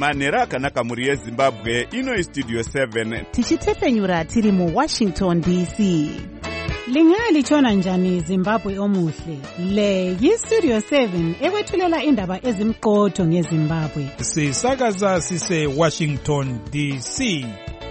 manhero akanaka mhuri yezimbabwe. Ino Studio 7 tichitefenyura tiri mu Washington DC. Lingalitshona njani Zimbabwe omuhle? Le yi-Studio 7 ekwethulela indaba ezimqotho ngeZimbabwe. Sisakaza sise Washington DC.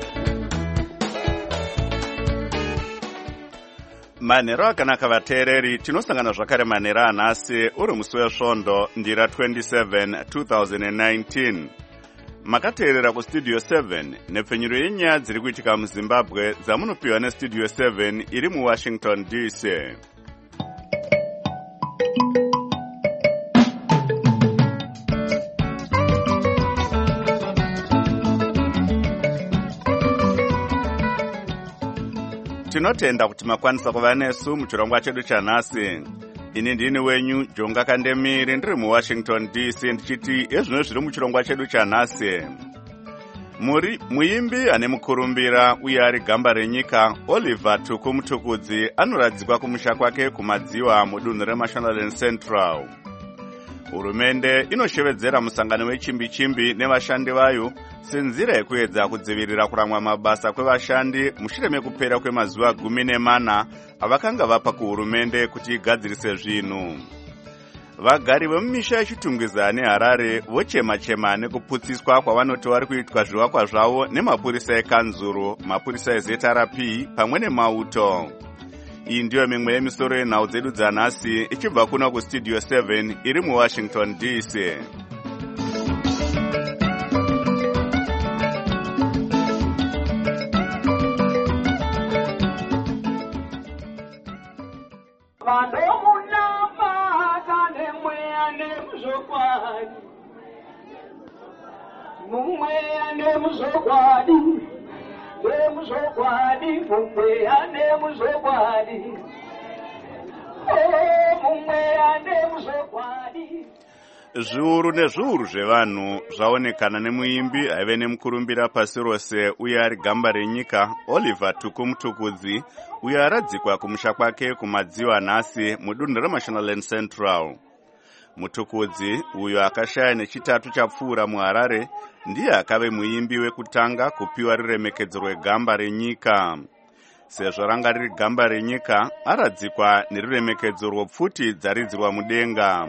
manhero akanaka vateereri. Tinosangana zvakare manhero anhasi uri musi wesvondo ndira 27 2019. Makateerera kustudio 7 nepfenyuro yenyaya dziri kuitika muzimbabwe dzamunopiwa nestudio 7 iri muwashington DC. Tinotenda kuti makwanisa kuva nesu muchirongwa chedu chanhasi. Ini ndini wenyu Jonga Kandemiri ndiri muWashington DC ndichiti ezvino zviri muchirongwa chedu chanhasi. Muimbi ane mukurumbira uye ari gamba renyika Oliver Tuku Mutukudzi anoradzikwa kumusha kwake kumadziwa mudunhu reMashonaland Central. Hurumende inoshevedzera musangano wechimbi-chimbi nevashandi vayo senzira yekuedza kudzivirira kuramwa mabasa kwevashandi mushure mekupera kwemazuva 14 avakanga vapa kuhurumende kuti igadzirise zvinhu. Vagari vemumisha yechitungwiza neHarare vochema-chema nekuputsiswa kwavanoti vari kuitwa zvivakwa zvavo nemapurisa ekanzuru, mapurisa eZRP pamwe nemauto. Iyi ndiyo mimwe yemisoro yenhau dzedu dzanhasi ichibva kuno kustudio 7 iri muWashington DC. Zviuru nezviuru zvevanhu zvaonekana nemuimbi aive nemukurumbira pasi rose uye ari gamba renyika Oliver Tuku Mutukudzi uye aradzikwa kumusha kwake kumadziwa nhasi mudunhu reMashonaland Central. Mutukudzi uyo akashaya nechitatu chapfuura muHarare ndiye akave muimbi wekutanga kupiwa ruremekedzo rwegamba renyika. Sezvo ranga riri gamba renyika, aradzikwa neruremekedzo rwopfuti dzaridzirwa mudenga.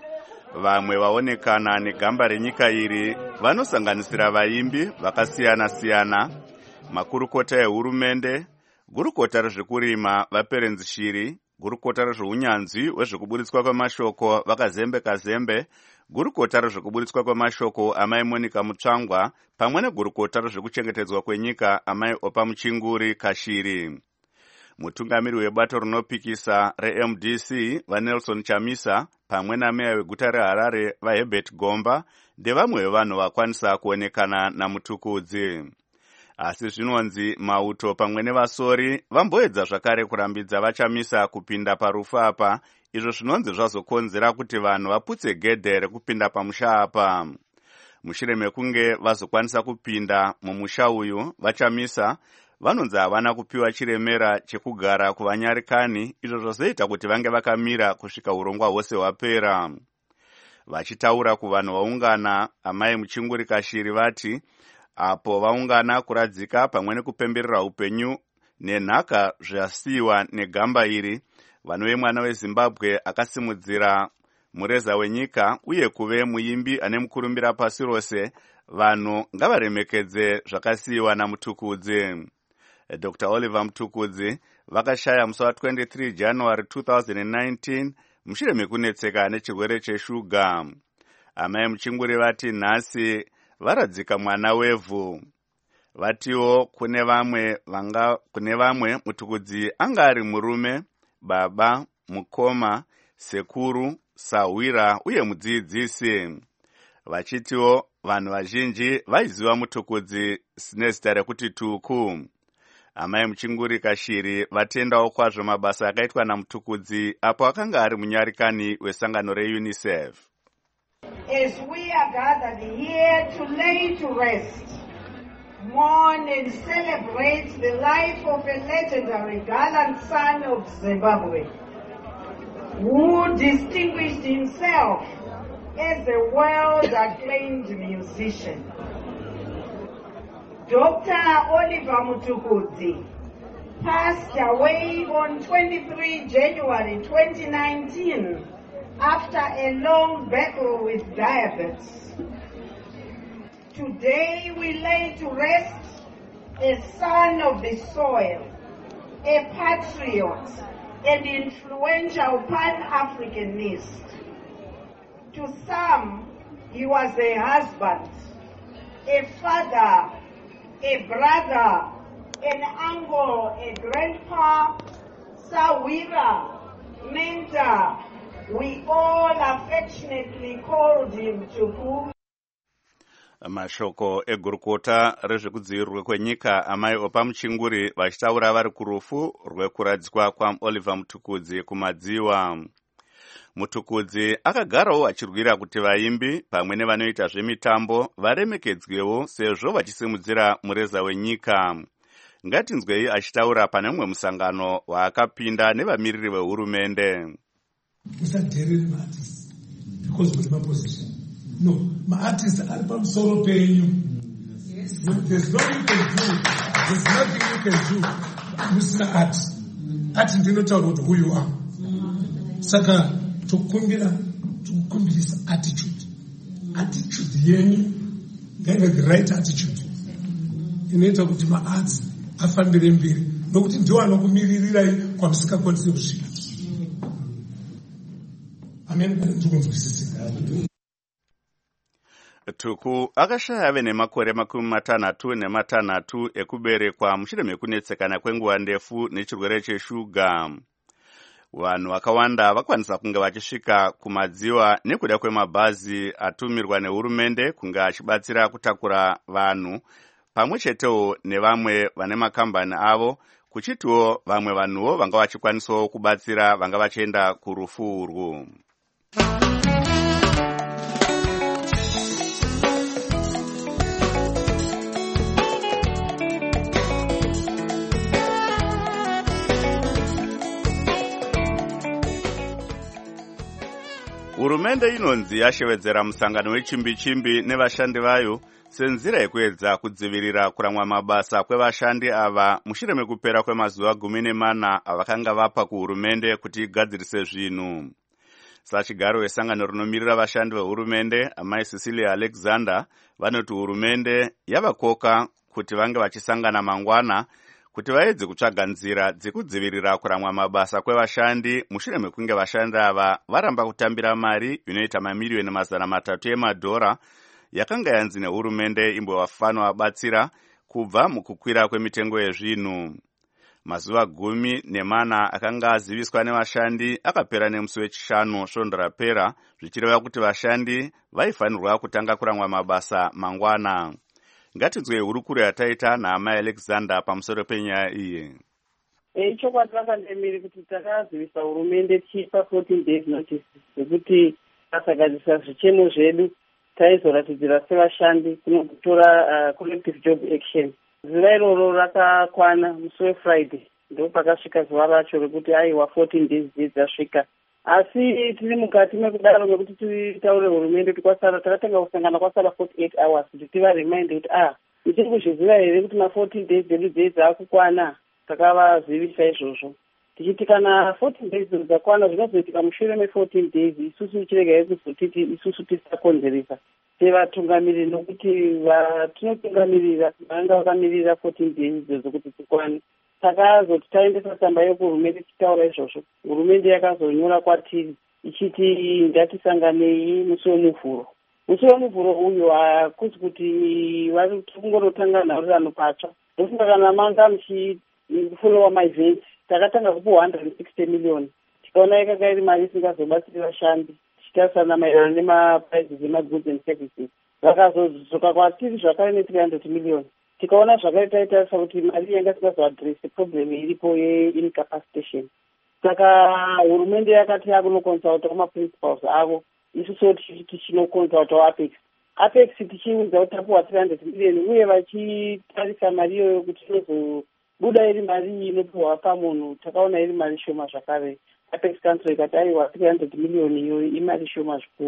Vamwe vaonekana negamba renyika iri vanosanganisira vaimbi vakasiyana-siyana, makurukota ehurumende, gurukota rezvekurima vaPerenzi Shiri, gurukota rezveunyanzvi hwezvekuburitswa kwemashoko vakazembe-kazembe, gurukota rezvekuburitswa kwemashoko amai Monica Mutsvangwa, pamwe negurukota rezvekuchengetedzwa kwenyika amai Opa Muchinguri Kashiri. Mutungamiri webato rinopikisa reMDC vaNelson Chamisa pamwe nameya weguta reHarare vaHerbert Gomba ndevamwe vevanhu vakwanisa kuonekana naMutukudzi. Asi zvinonzi mauto pamwe nevasori vamboedza zvakare kurambidza vaChamisa kupinda parufu apa, izvo zvinonzi zvazokonzera kuti vanhu vaputse gedhe rekupinda pamusha apa. Mushure mekunge vazokwanisa kupinda mumusha uyu, vaChamisa vanonzi havana kupiwa chiremera chekugara kuvanyarikani, izvo zvazoita kuti vange vakamira kusvika urongwa hwose hwapera. Vachitaura kuvanhu vaungana, amai Muchinguri Kashiri vati apo vaungana kuradzika pamwe nekupemberera upenyu nenhaka zvasiyiwa negamba iri, vanhu vemwana weZimbabwe akasimudzira mureza wenyika uye kuve muimbi ane mukurumbira pasi rose, vanhu ngavaremekedze zvakasiyiwa naMutukudzi. Dr. Oliver Mutukudzi vakashaya musi wa23 January 2019 mushure mekunetseka nechirwere cheshuga. Amai Muchinguri vati nhasi varadzika mwana wevhu. Vatiwo kune vamwe Mutukudzi anga ari murume, baba, mukoma, sekuru, sahwira uye mudzidzisi. Vachitiwo vanhu vazhinji vaiziva Mutukudzi nezita rekuti Tuku. Amai Muchinguri Kashiri vatendawo kwazvo mabasa akaitwa naMutukudzi apo akanga ari munyarikani wesangano reUNICEF. As we are gathered here to lay to rest, mourn and celebrate the life of a legendary gallant son of Zimbabwe, who distinguished himself as a world-acclaimed musician. Dr. Oliver Mutukudzi passed away on 23 January 2019 after a long battle with diabetes. Today we lay to rest a son of the soil, a patriot, and influential Pan-Africanist. To some, he was a husband, a father, a brother, an uncle, a grandpa, Sawira, mentor. We all affectionately called him Tuku. Mashoko egurukota rezvekudzivirirwa kwenyika amai opamuchinguri vachitaura vari kurufu rwekuradzikwa kwaOliver Mutukudzi kumadziwa. Mutukudzi akagarawo achirwira kuti vaimbi pamwe nevanoita zvemitambo varemekedzwewo sezvo vachisimudzira mureza wenyika. Ngatinzwei achitaura pane mumwe musangano waakapinda nevamiriri vehurumende. Musadherere maartists because of my position. No, maartists are pamusoro penyu. There's nothing you can do. There's nothing you can do. Musina art. Art ndinotaura kuti who you are. Saka tokumbirisa attitude. Attitude yenyu ngaive the right attitude. Inoita kuti maarts afambire mberi nokuti ndiwo anokumiririrai kwamusingakwanisi kusvika. Tuku akashaya ave nemakore 66 ekuberekwa mushure mekunetsekana kwenguva ndefu nechirwere cheshuga. Vanhu vakawanda vakwanisa kunge vachisvika kumadziwa nekuda kwemabhazi atumirwa nehurumende kunge achibatsira kutakura vanhu pamwe chetewo nevamwe vane makambani avo, kuchitiwo vamwe vanhuwo vanga vachikwanisawo kubatsira vanga vachienda kurufu urwu. Hurumende inonzi yashevedzera musangano wechimbi-chimbi nevashandi vayo senzira yekuedza kudzivirira kuramwa mabasa kwevashandi ava mushure mekupera kwemazuva 14 avakanga vapa kuhurumende kuti igadzirise zvinhu. Sachigaro wesangano rinomirira vashandi vehurumende, amai Cecilia Alexander, vanoti hurumende yavakoka kuti vange vachisangana mangwana kuti vaedze kutsvaga nzira dzekudzivirira kuramwa mabasa kwevashandi mushure mekunge vashandi ava varamba kutambira mari inoita mamiliyoni 300 emadhora yakanga yanzi nehurumende imbovafano vabatsira kubva mukukwira kwemitengo yezvinhu. Mazuva 14 akanga aziviswa nevashandi akapera nemusi wechishanu svondo rapera, zvichireva kuti vashandi vaifanirwa kutanga kuramwa mabasa mangwana. Ngatinzwe hurukuro yataita naamai Alexander pamusoro penyaya iyi. Chokwadi vakandemiri kuti takazivisa hurumende tichipa 14 days notice yekuti tasagadzisa zvichemo zvedu taizoratidzira sevashandi kunotora collective job action. Zuva iroro rakakwana musi weFriday ndo pakasvika zuva racho rekuti aiwa 14 days dzasvika. Asi tiri mukati mekudaro nekuti titaure hurumende kwasara takatanga kusangana kwasara 48 hours kuti tivaremind kuti tiri kuzviziva here kuti ma14 days dzedu dzaakukwana. Takavazivisa izvozvo tichiti kana 14 days dzakwana zvinozoitika mushure me14 days isusu chirega kuzotiti isusu tisakonzeresa sevatungamiriri nokuti vatinotungamirira vanga vakamirira 14 days idzodzo kuti tikwane. Takazoti taendesa tsamba yekuhurumende tichitaura izvozvo, hurumende yakazonyora kwatiri ichiti ngatisanganei musi wemuvhuro. Musi wemuvhuro uyu hakuzi kuti vari kungotanga nharirano patsva. Ndofunga kana manga muchifollowa maevents takatanga kupiwa 160 million. Tikaona yakanga iri mari isingazobatsiri vashandi tichitarisana maererano nemaprizes emagoods and services. Vakazodzoka kwatiri zvakare ne300 million. Tikaona zvakare taitarisa kuti mari yanga isingazoadresi problem iripo yeincapacitation. Saka hurumende yakati yakunokonsulta kumaprincipals avo, isusu tichinokonsultawo Apex. Apex tichiudza kuti tapuwa 300 million uye vachitarisa mari iyoyo kuti inozobuda iri mari inopiwa pamunhu, takaona iri mari shoma zvakare. Apex Council ikati aiwa 300 million iyoyo imari shoma zvikuru.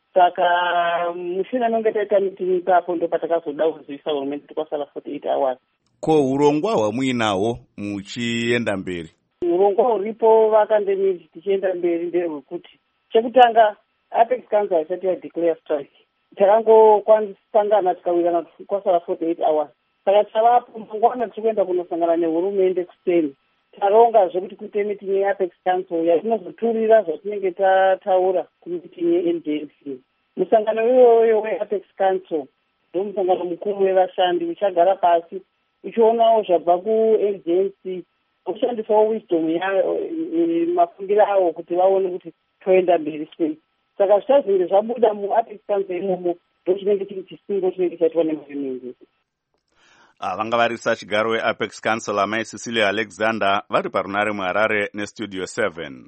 saka mushure anonge taita mitini ipapo ndo patakazoda kuzivisa hurumende kuti kwasara 48 hours. Ko urongwa hwamuinawo muchienda mberi? Urongwa huripo vakandemiri tichienda mberi nderwekuti chekutanga Apex Council haisati yadeclare strike. Takangosangana tikawirana kwasara 48 hours. Saka tavapo mangwana tiri kuenda kunosangana nehurumende kuseni. Taronga zvekuti kuite meeting yeApex Council yatinozoturira zvatinenge tataura kumeeting yeNJC. Musangano iyoyo weApex Council ndo musangano mukuru wevashandi uchagara pasi uchionawo zvabva kuagency kushandisawo wisdom mafungiro avo kuti vaone kuti toenda mberi sei. Saka zvichazvinge zvabuda muApex Council imomo ndo chinenge chiri chisungo chinenge chaitwa nehurumende. Vanga vari sachigaro weApex Council amai Cecilia Alexander vari parunare muHarare neStudio 7.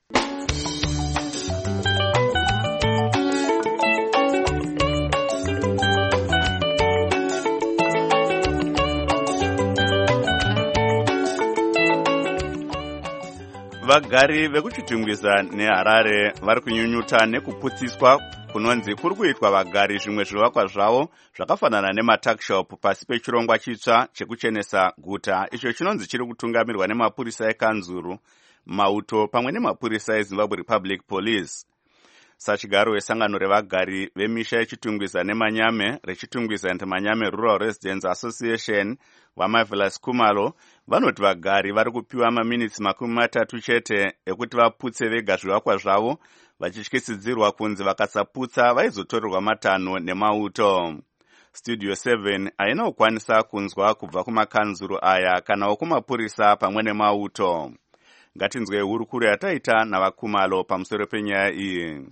Vagari vekuchitungwiza neHarare vari kunyunyuta nekuputsiswa kunonzi kuri kuitwa vagari zvimwe zvivakwa zvavo zvakafanana nematakshop pasi pechirongwa chitsva chekuchenesa guta, icho chinonzi chiri kutungamirwa nemapurisa eKanzuru, Mauto pamwe nemapurisa eZimbabwe Republic Police. Sachigaro wesangano revagari vemisha yechitungwiza neManyame rechitungwiza and Manyame Rural Residents Association vaMarvelous Kumalo vanoti vagari vari kupiwa maminitsi 30 chete ekuti vaputse vega zvivakwa zvavo, vachityisidzirwa kunzi vakasaputsa vaizotorerwa 5 nemauto. Studio 7 haina kukwanisa kunzwa kubva kumakanzuru aya kana wokumapurisa pamwe nemauto. Ngatinzwe hurukuru yataita navaKumalo pamusoro penyaya iyi.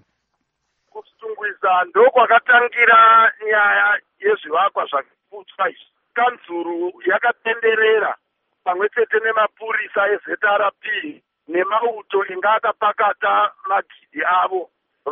Kutungwiza ndokwakatangira nyaya yezvivakwa zvakaputswa izvi. Kanzuru yakatenderera pamwe chete nemapurisa eZRP nemauto inga akapakata magidhi avo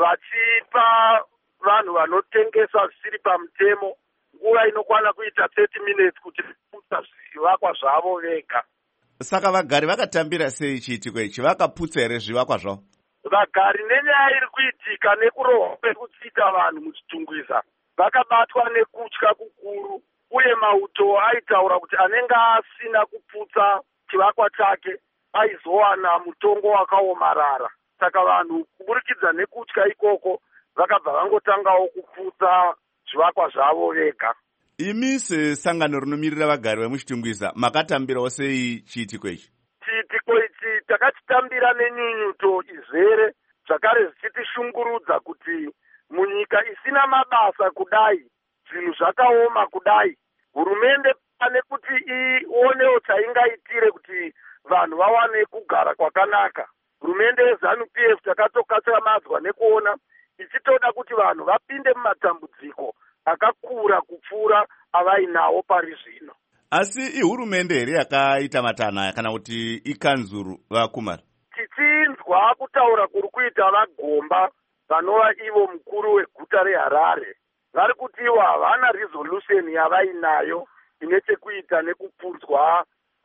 vachipa vanhu vanotengesa zvisiri pamutemo nguva inokwana kuita 30 minutes kuti vaputsa zvivakwa zvavo vega. Saka vagari vakatambira sei chiitiko ichi? Vakaputsa here zvivakwa zvavo? Vagari nenyaya iri kuitika nekurohwa kwekutsika vanhu muchitungwiza vakabatwa nekutya kukuru, uye mauto aitaura kuti anenge asina kuputsa chivakwa chake aizowana mutongo wakaomarara. Saka vanhu kuburikidza nekutya ikoko vakabva vangotangawo kuputsa zvivakwa zvavo vega. Imi sesangano rinomirira vagari vemuchitungwiza makatambirawo sei chiitiko ichi? Chiitiko ichi takachitambira nenyunyuto izere, zvakare zvichitishungurudza kuti munyika isina mabasa kudai, zvinhu zvakaoma kudai, hurumende pane kuti ionewo chaingaitire kuti vanhu vawane kugara kwakanaka. Hurumende yeZANU-PF takatokatsamadzwa nekuona ichitoda kuti vanhu vapinde mumatambudziko akakura kupfuura avainawo pari zvino. Asi ihurumende here yakaita matanaya kana kuti ikanzuru vaKumalo? Tichinzwa kutaura kuri kuita vaGomba vanova ivo mukuru weguta reHarare, vari kuti ivo havana resolution yavainayo ine chekuita nekuputswa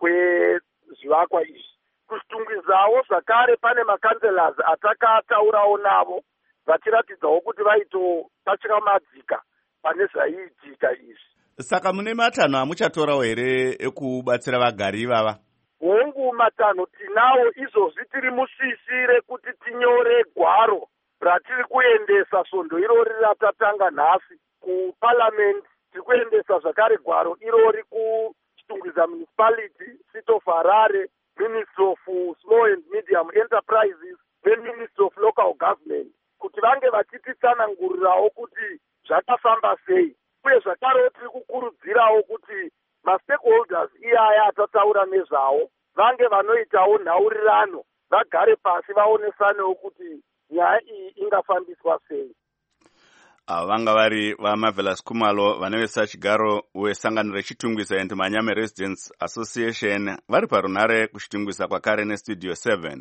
kwezvivakwa izvi. Kutungwizawo zvakare pane makanselas atakataurawo navo vachiratidzawo kuti vaitopatyakamadzika pane zvaiitika izvi. Saka mune matanho amuchatorawo here ekubatsira vagari ivava? Hongu matanho tinawo, izvozvi tiri musisi rekuti tinyore gwaro ratiri kuendesa svondo irori ratatanga nhasi kuparliament. Tiri kuendesa zvakare gwaro irori kuchitungwiza municipality, City of Harare, Ministry of Small and Medium Enterprises neMinistry of Local Government, kuti vange vachititsanangurirawo kuti zvakafamba sei, uye zvakarewo tiri kukurudzirawo kuti mastakeholders iyaya atataura nezvawo vange vanoitawo nhaurirano, vagare pasi vaonesanewo kuti nyaya iyi ingafambiswa sei. Vanga vari vaMarvelous Kumalo vanevesa chigaro wesangano rechitungwiza and Manyame Residents Association vari parunare kuchitungwiza kwakare neStudio 7.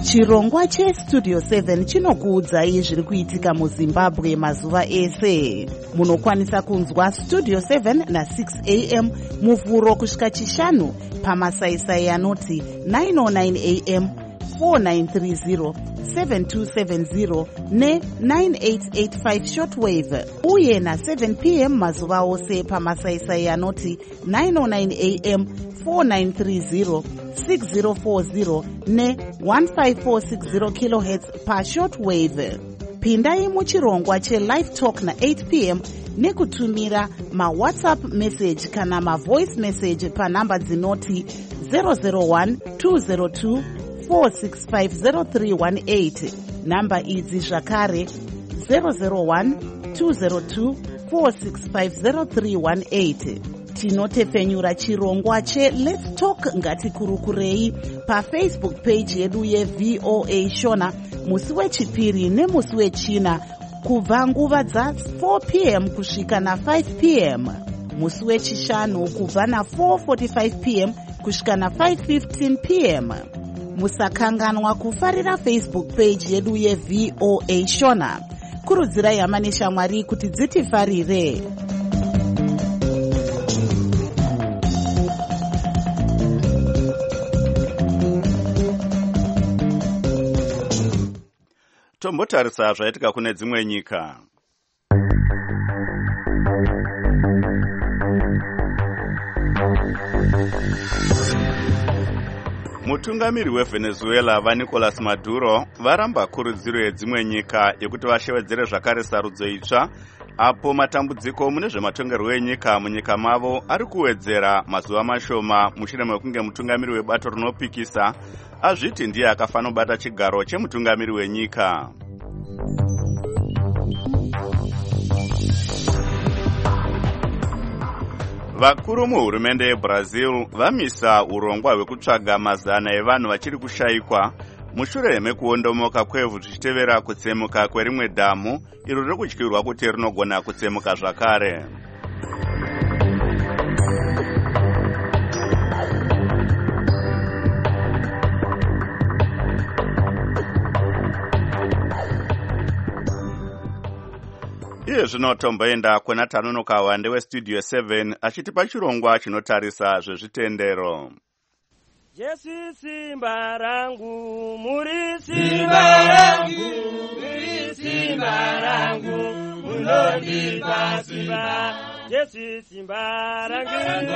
Chirongwa cheStudio 7 chinokuudzai zviri kuitika muZimbabwe mazuva ese. Munokwanisa kunzwa Studio 7 na6 am muvhuro kusvika chishanu pamasaisai anoti 909 am, 4930, 7270 ne9885 shortwave, uye na7 pm mazuva ose pamasaisai anoti 909 am, 4930, 6040 ne1546 kHz pashortwave. Pindai muchirongwa chelive talk na8 pm nekutumira mawhatsapp message kana mavoice message panhamba dzinoti 001 202 4650318. Namba idzi zvakare 001 202 4650318. Tinotefenyura chirongwa cheLet's Talk ngatikurukurei pafacebook page yedu yeVOA Shona musi wechipiri nemusi wechina kubva nguva dza4 pm kusvika na5 pm, musi wechishanu kubva na4:45 pm kusvika na5:15 pm. Musakanganwa kufarira Facebook page yedu yeVOA Shona. Kurudzirai hama neshamwari kuti dzitifarire. Tombotarisa zvaitika kune dzimwe nyika. Mutungamiri weVenezuela vaNicolas Maduro varamba kurudziro yedzimwe nyika yekuti vashevedzere zvakare sarudzo itsva apo matambudziko mune zvematongerwo enyika munyika mavo ari kuwedzera mazuva mashoma mushure mekunge mutungamiri webato rinopikisa azviti ndiye akafanobata chigaro chemutungamiri wenyika. Vakuru muhurumende yeBrazil vamisa urongwa hwekutsvaga mazana evanhu vachiri kushayikwa mushure mekuondomoka kwevhu zvichitevera kutsemuka kwerimwe dhamu iro riri kutyirwa kuti rinogona kutsemuka zvakare. Iye zvino tomboenda kuna Tanonoka Wande weStudio 7 achitipa chirongwa chinotarisa zvezvitendero. Jesu simba rangu, muri simba rangu, muri simba rangu, munondipa simba. Jesu simba rangu,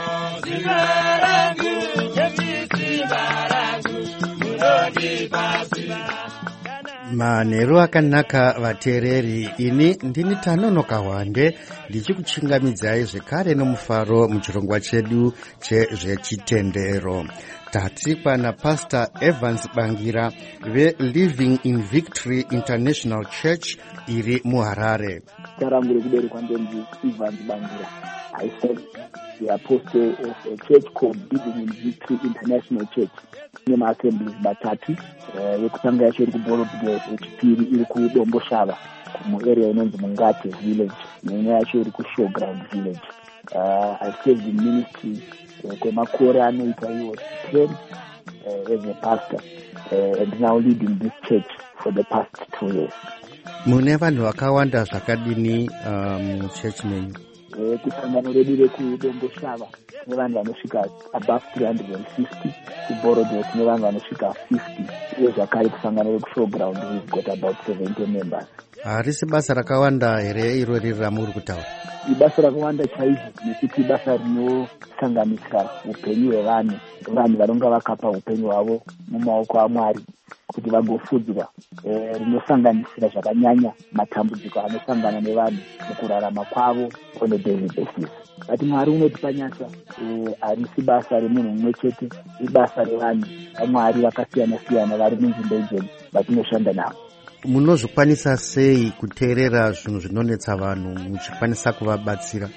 simba rangu, Jesu simba rangu, munondipa simba. Manheru akanaka vateereri, ini ndini Tanonoka Wande ndichikuchingamidzai zvekare nomufaro muchirongwa chedu chezvechitendero. Tatikwa naPastor Evans Bangira veLiving in Victory International Church iri muHarare. Tarangu rekuberekwa ndonzi Evans Bangira. I serve the apostle of a church called Living in Victory International Church. Nema assemblies matatu yekutanga yacho iri kuBorodwe, yechipiri iri kuDomboshava muarea inonzi Mungate village, neimwe yacho iri kuShowground village. I served in ministry kwemakore anoita iwo 10 as a pastor and now leading this church for the past 2 years. Mune vanhu vakawanda zvakadini church menyu? Kusangano redu rekuDomboshava tine vanhu vanosvika above 350, kuBorodwe tine vanhu vanosvika 50, uye zvakare kusangano rekuShowground we've got about 70 members. Harisi basa rakawanda here iro riri ramuri kutaura? Ibasa rakawanda chaizvo, nekuti ibasa rinosanganisira upenyu hwevanhu, vanhu vanonga vakapa upenyu hwavo mumaoko aMwari kuti vagofudzwa, rinosanganisira zvakanyanya matambudziko anosangana nevanhu mukurarama kwavo on a daily basis. Ati Mwari unotipa nyasha, harisi basa remunhu mumwe chete, ibasa revanhu vaMwari vakasiyana siyana vari munzvimbo idzo vatinoshanda navo. Munozvikwanisa sei kuteerera zvinhu zvinonetsa vanhu muchikwanisa kuvabatsira?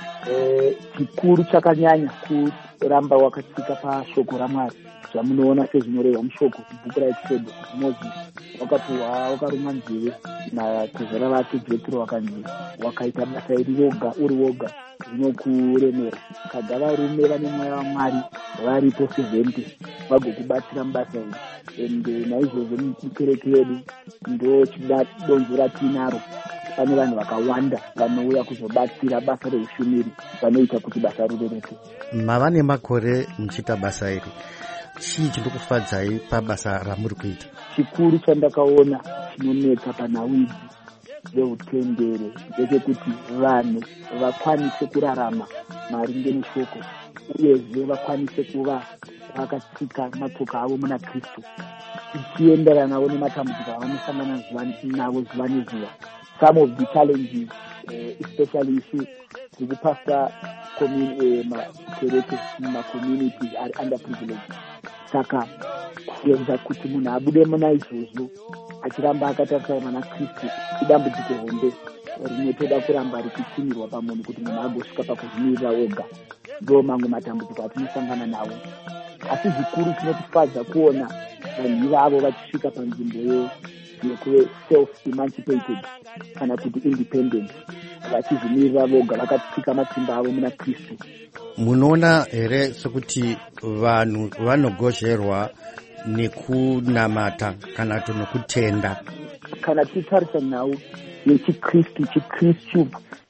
Chikuru chakanyanya kuramba wakatsika pashoko raMwari. Zvamunoona sezvinorehwa mushoko kubhuku raExodus kuti Mozisi wakarumwa nzeve natezvera vake Jethro wakanzi wakaita basa iri woga uri woga zvinokuremera. Kada varume vane mweya waMwari varipo 70 vagokubatsira mubasa iri. And naizvozvo mukereke yedu ndo donzo ratinaro. Pane vanhu vakawanda vanouya kuzobatsira basa reushumiri, vanoita kuti basa rireruke. Mava nemakore muchiita basa iri, chii chinokufadzai pabasa ramuri kuita? Chikuru chandakaona chinonetsa panhau veutendere ndechekuti vanhu vakwanise kurarama maringe neshoko, uyezve vakwanise kuva vakatsika matsoka avo muna Kristu, ichienderanawo nematambudziko avanosangana navo zuva nezuva. Some of the challenges, especially issue dzekupasta makereke mumakommunities are underprivileged. Saka kuenza kuti munhu abude muna izvozvo achiramba akatarisana naKristu idambudziko hombe rinotoda kuramba richitsimirwa pamunhu kuti munhu agosvika pakuzvimirira oga. Ndo mamwe matambudziko atinosangana nawo, asi zvikuru chinotifadza kuona vanhu ivavo vachisvika panzvimbo yekuve self-emancipated kana kuti independent, vachizvimirira voga, vakatsika matsimba avo muna Kristu. Munoona here sekuti vanhu vanogozherwa nekunamata kana kuti nokutenda? Kana titarisa nhau yechikristu, chikristu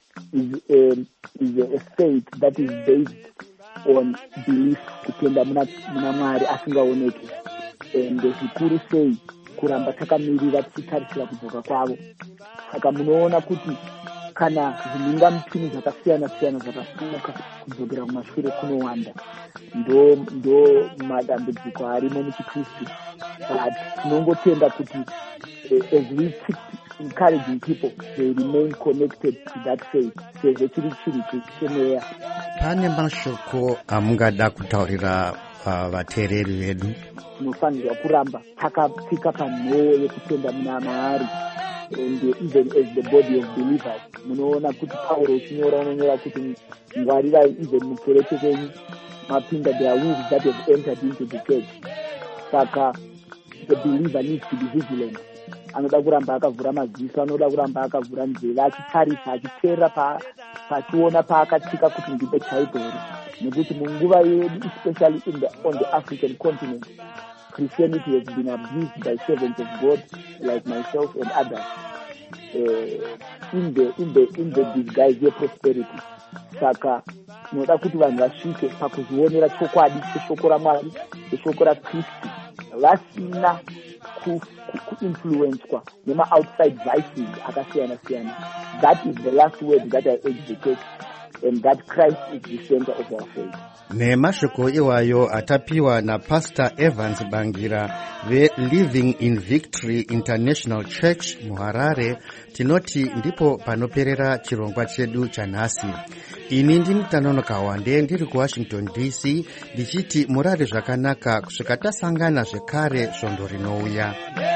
is a faith that is based on belief, kutenda muna Mwari asingaoneki. Ende zvikuru sei kuramba takamirira tichitarisira kudzoka kwavo. Saka munoona kuti kana zvininga mupini zvakasiyana siyana zvakasimuka kudzokera kumashure kunowanda. Ndo madambudziko arimo muchikristu. But tinongotenda kuti as we keep encouraging people, they remain connected to that faith. Sezvo chiri chechemeya. Pane mashoko amungada kutaurira vateereri vedu? Tinofanirwa kuramba takatsika panhoo yekutenda muna Mwari. And even as the body of believers, munoona kuti Paulo unonyora kuti ngwarira even mukereke kwenyu mapinda their wolves that have entered into the church. Saka the believer needs to be vigilant. Anoda kuramba akavhura madziso, anoda kuramba akavhura nzeve, achitarisa, achiteerera pachiona paakatsika kuti ndipo chaipo here. Nekuti munguva yedu, especially on the African continent, Christianity has been abused by servants of God like myself and others in the disguise of prosperity. Saka tinoda kuti vanhu vasvike pakuzvionera chokwadi cheshoko raMwari, cheshoko raKristu, vasina kuinfluencwa nema-outside vices akasiyana siyana. That is the last word that I urge the church, and that Christ is the center of our faith. Nemashoko iwayo atapiwa na Pastor Evans Bangira ve Living in Victory International Church muHarare. Tinoti ndipo panoperera chirongwa chedu chanhasi. Ini ndini Tanonoka Wande, ndiri kuWashington DC, ndichiti murare zvakanaka kusvika tasangana zvekare svondo rinouya.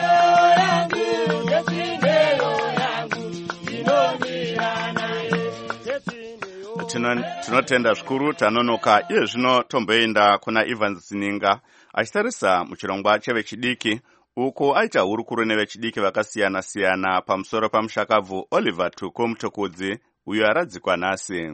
Tinotenda zvikuru Tanonoka. Iye zvino tomboenda kuna Evans Zininga achitarisa muchirongwa chevechidiki, uko aita hurukuro nevechidiki vakasiyana siyana pamusoro pamushakabvu Oliver Tuku Mutukudzi uyo aradzikwa nhasi.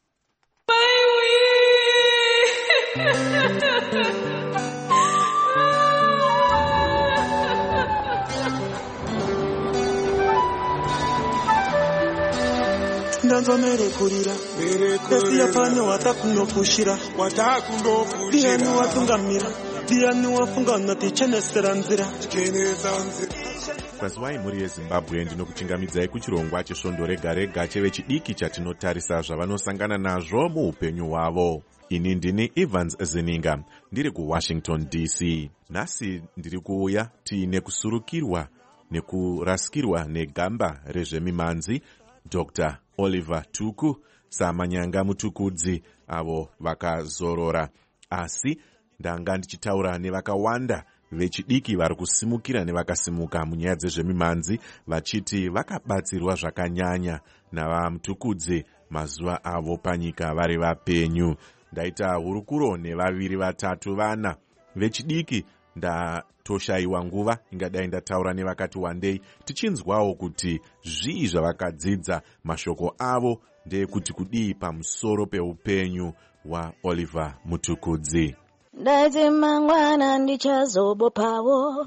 Ndanzo merekurira esiya pano watakunofushira ndiani watungamira ndiani wafunga natichenesera nzira. Kwazwai muri yeZimbabwe, ndinokuchingamidzai kuchirongwa chesvondo rega rega chevechidiki chatinotarisa zvavanosangana nazvo muupenyu hwavo. Ini ndini Evans Zininga, ndiri kuWashington DC. Nhasi ndiri kuuya tiine kusurukirwa nekurasikirwa negamba rezvemimanzi Dr. Oliver Tuku Samanyanga Mutukudzi avo vakazorora. Asi ndanga ndichitaura nevakawanda vechidiki vari kusimukira nevakasimuka munyaya dzezvemimanzi, vachiti vakabatsirwa zvakanyanya navaMutukudzi mazuva avo panyika vari vapenyu. Ndaita hurukuro nevaviri vatatu vana vechidiki, ndatoshayiwa nguva ingadai ndataura nevakati wandei tichinzwawo kuti zvii zvavakadzidza. Mashoko avo ndeyekuti kudii pamusoro peupenyu hwaOliver Mutukudzi. ndati mangwana ndichazobopawo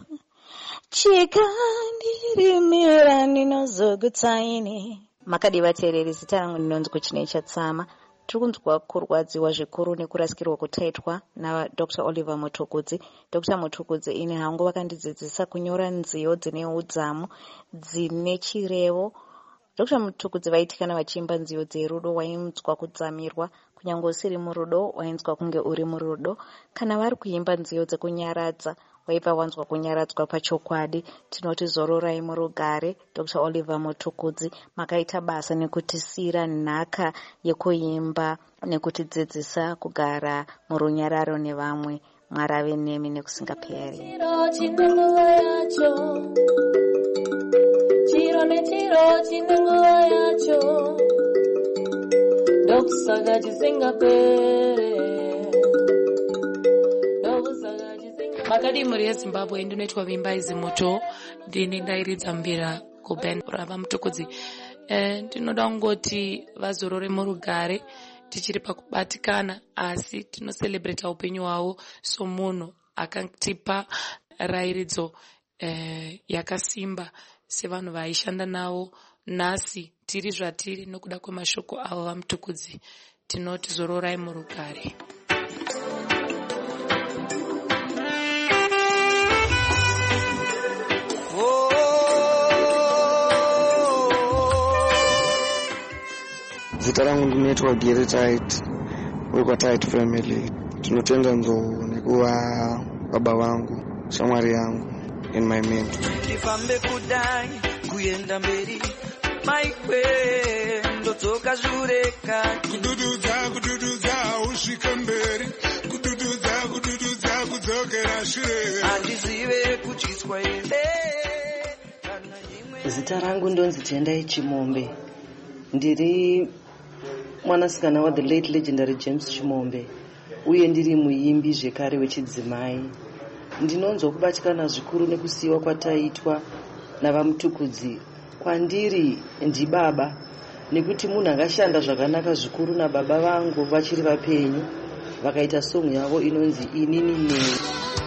chikandirimira ndinozogutsaini. Makadiva teereri, zita rangu ndinonzi Kuchinei Chatsama. Tiri kunzwa kurwadziwa zvikuru nekurasikirwa kutaitwa naDr. Oliver Mutugudzi. Dr. Mutugudzi ini hangu vakandidzidzisa kunyora nziyo dzine udzamu dzine chirevo. Dr. Mutugudzi vaiti kana vachiimba nziyo dzerudo wainzwa kudzamirwa, kunyange usiri murudo wainzwa kunge uri murudo. Kana vari kuimba nziyo dzekunyaradza waibva wanzwa kunyaradzwa pachokwadi. Tinoti zororai murugare. Dr. Oliver Mutugudzi, makaita basa nekutisira nhaka yekuimba nekutidzidzisa kugara murunyararo nevamwe. Mwarave nemi nekusingaperi. Chiro nechiro chine nguva yacho, ndokusaka chisingapere. Makadi muri yeZimbabwe ndinoitwa Vimba Izimoto, ndini ndairidza mbira kuband rava Mutugudzi. Ndinoda kungoti vazorore murugare, tichiri pakubatikana asi tinoselebrata upenyu hwavo somunhu akatipa rairidzo yakasimba sevanhu vaishanda navo. Nhasi tiri zvatiri nokuda kwemashoko avo vaMutugudzi. Tinoti zororai murugare. Zita rangu ndinoitwa Gary Tight, kwa Tight Family. Tunotenda nzou nekuva baba vangu, shamwari yangu, in my mentor. Ndifambe kudai kuenda mberi maikwe ndodzoka zureka kudududza usvike mberi kudududza kudzokera shure handizive kutyiswa ende. Zita rangu ndonzi Tendai Chimombe. Ndiri mwanasikana wa the late legendary James Chimombe, uye ndiri muimbi zvekare wechidzimai. Ndinonzwa kubatikana zvikuru nekusiyiwa kwataitwa navaMutugudzi. Kwandiri ndibaba, nekuti munhu akashanda zvakanaka zvikuru nababa vangu vachiri vapenyu, vakaita song yavo inonzi Inini Nei.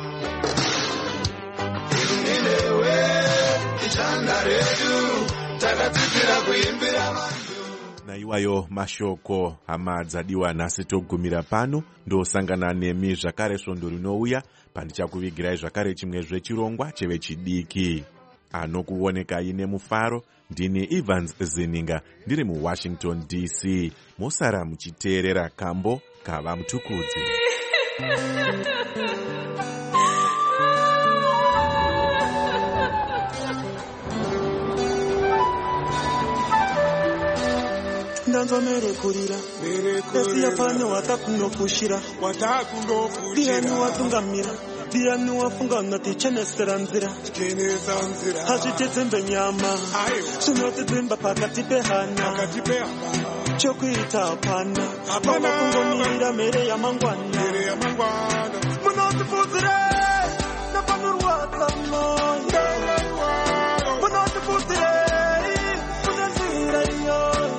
Naiwayo mashoko hama dzadiwa nhasi togumira pano. Ndosangana nemi zvakare svondo rinouya pandichakuvigirai zvakare chimwe zvechirongwa chevechidiki. Anokuonekai nemufaro ndini Evans Zininga ndiri muWashington DC. Mosara muchiteerera kambo kava Mutugudzi. ndanzwa merekurira esiya pano watakunofushira ndiani watungamira ndiani wafunga unatichenesera nzira hazvitedzembe nyama zvinotidzimba pakati pehana chokuita hapana pava kungomirira mhere yamangwana munotifudzire napanorwadza moyo munotifudzire munenzira iyoyo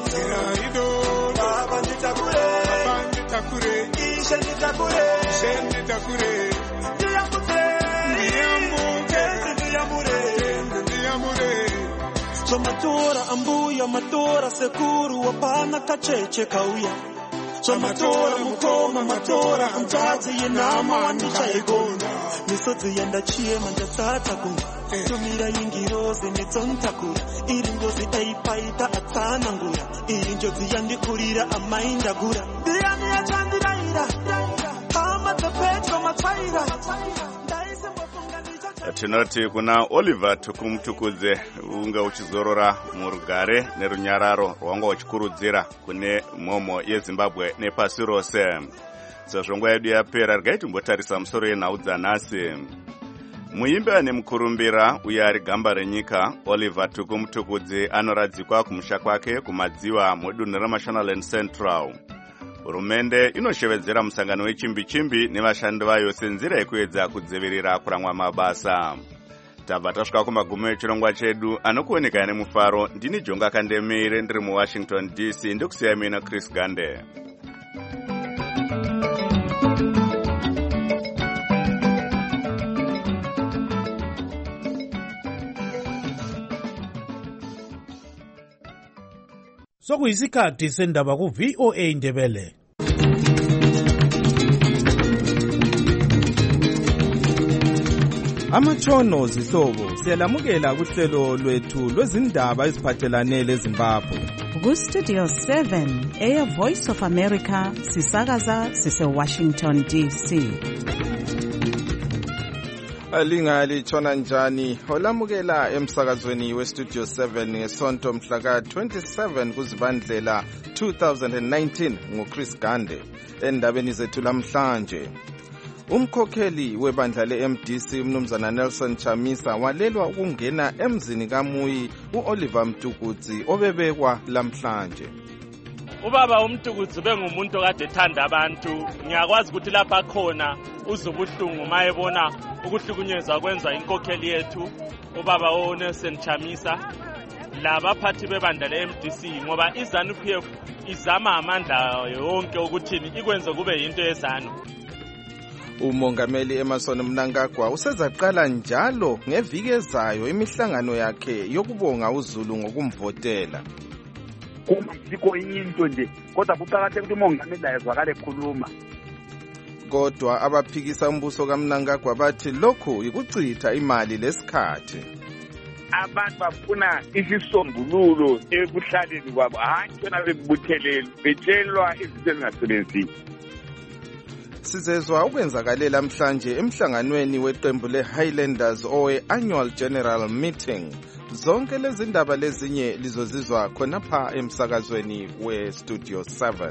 Somatora ambuya matora sekuru wapana kacheche kauya Somatora mukoma matora amtazi yenama wandichaigona Misodzi yenda chiema ndasata kunga Tumira yingiroze netsontakura Iri ngozi aipaita atsana ngura Iri njozi yandikurira amainda gura Ndiani yachandiraira Hama dzepetro matsaira Tinoti kuna Oliver Mutugudzi unga uchizorora murugare nerunyararo rwanga uchikurudzira kune mhomo yeZimbabwe nepasi rose. Sezvonguva yedu yapera regai timbotarisa musoro yenhau dzanhasi. Muimbi ane mukurumbira uye ari gamba renyika Oliver Mutugudzi anoradzikwa kumusha kwake kumadziva mudunhu reMashonaland Central. Hurumende inoshevedzera musangano wechimbi-chimbi nevashandi vayo senzira yekuedza kudzivirira kuramwa mabasa. Tabva tasvika kumagumo echirongwa chedu. Anokuoneka nemufaro ndini Jonga Kandemire ndiri muWashington DC. Ndokusiyai mina Chris Gande. sokuyisikhathi sendaba ku-VOA Indebele. Amatshono zihlobo siyalamukela kuhlelo lwethu lwezindaba eziphathelane leZimbabwe. Ku-Studio 7 Air Voice of America sisakaza sise-Washington DC. Lingalitshona njani? Olamukela emsakazweni we-Studio 7 ngesonto mhla ka-27 kuZibandlela 2019 nguChris Gande. Endabeni zethu lamhlanje, umkhokheli webandla le-MDC umnumzana Nelson Chamisa walelwa ukungena emzini kaMuyi u-Oliver Mtukudzi obebekwa lamhlanje. Ubaba uMtukudzi bengumuntu kade ethanda abantu. Ngiyakwazi ukuthi lapha khona uzubuhlungu mayebona ukuhlukunyezwa kwenza inkokheli yethu ubaba uNelson Chamisa labaphathi bebandla le-MDC, ngoba iZANU-PF izama amandla yonke ukuthi ikwenze kube yinto yeZANU. Umongameli Emmerson Mnangagwa usezaqala njalo ngeviki ezayo imihlangano yakhe yokubonga uZulu ngokumvotela. Kumaziko into nje kodwa kuqakathekile ukuthi umongameli ayezwakale ekhuluma. Kodwa abaphikisa umbuso kaMnangagwa bathi lokhu yikuchitha imali lesikhathi. Abantu bafuna isisombululo ekuhlaleni kwabo, hayi bona bebuthelele betshelwa izinto ezingasebenzisi. Sizezwa ukwenzakalela namhlanje emhlanganweni weqembu le-Highlanders owe-Annual General Meeting. Zonke lezi ndaba lezinye lizozizwa khonapha emsakazweni we-Studio 7.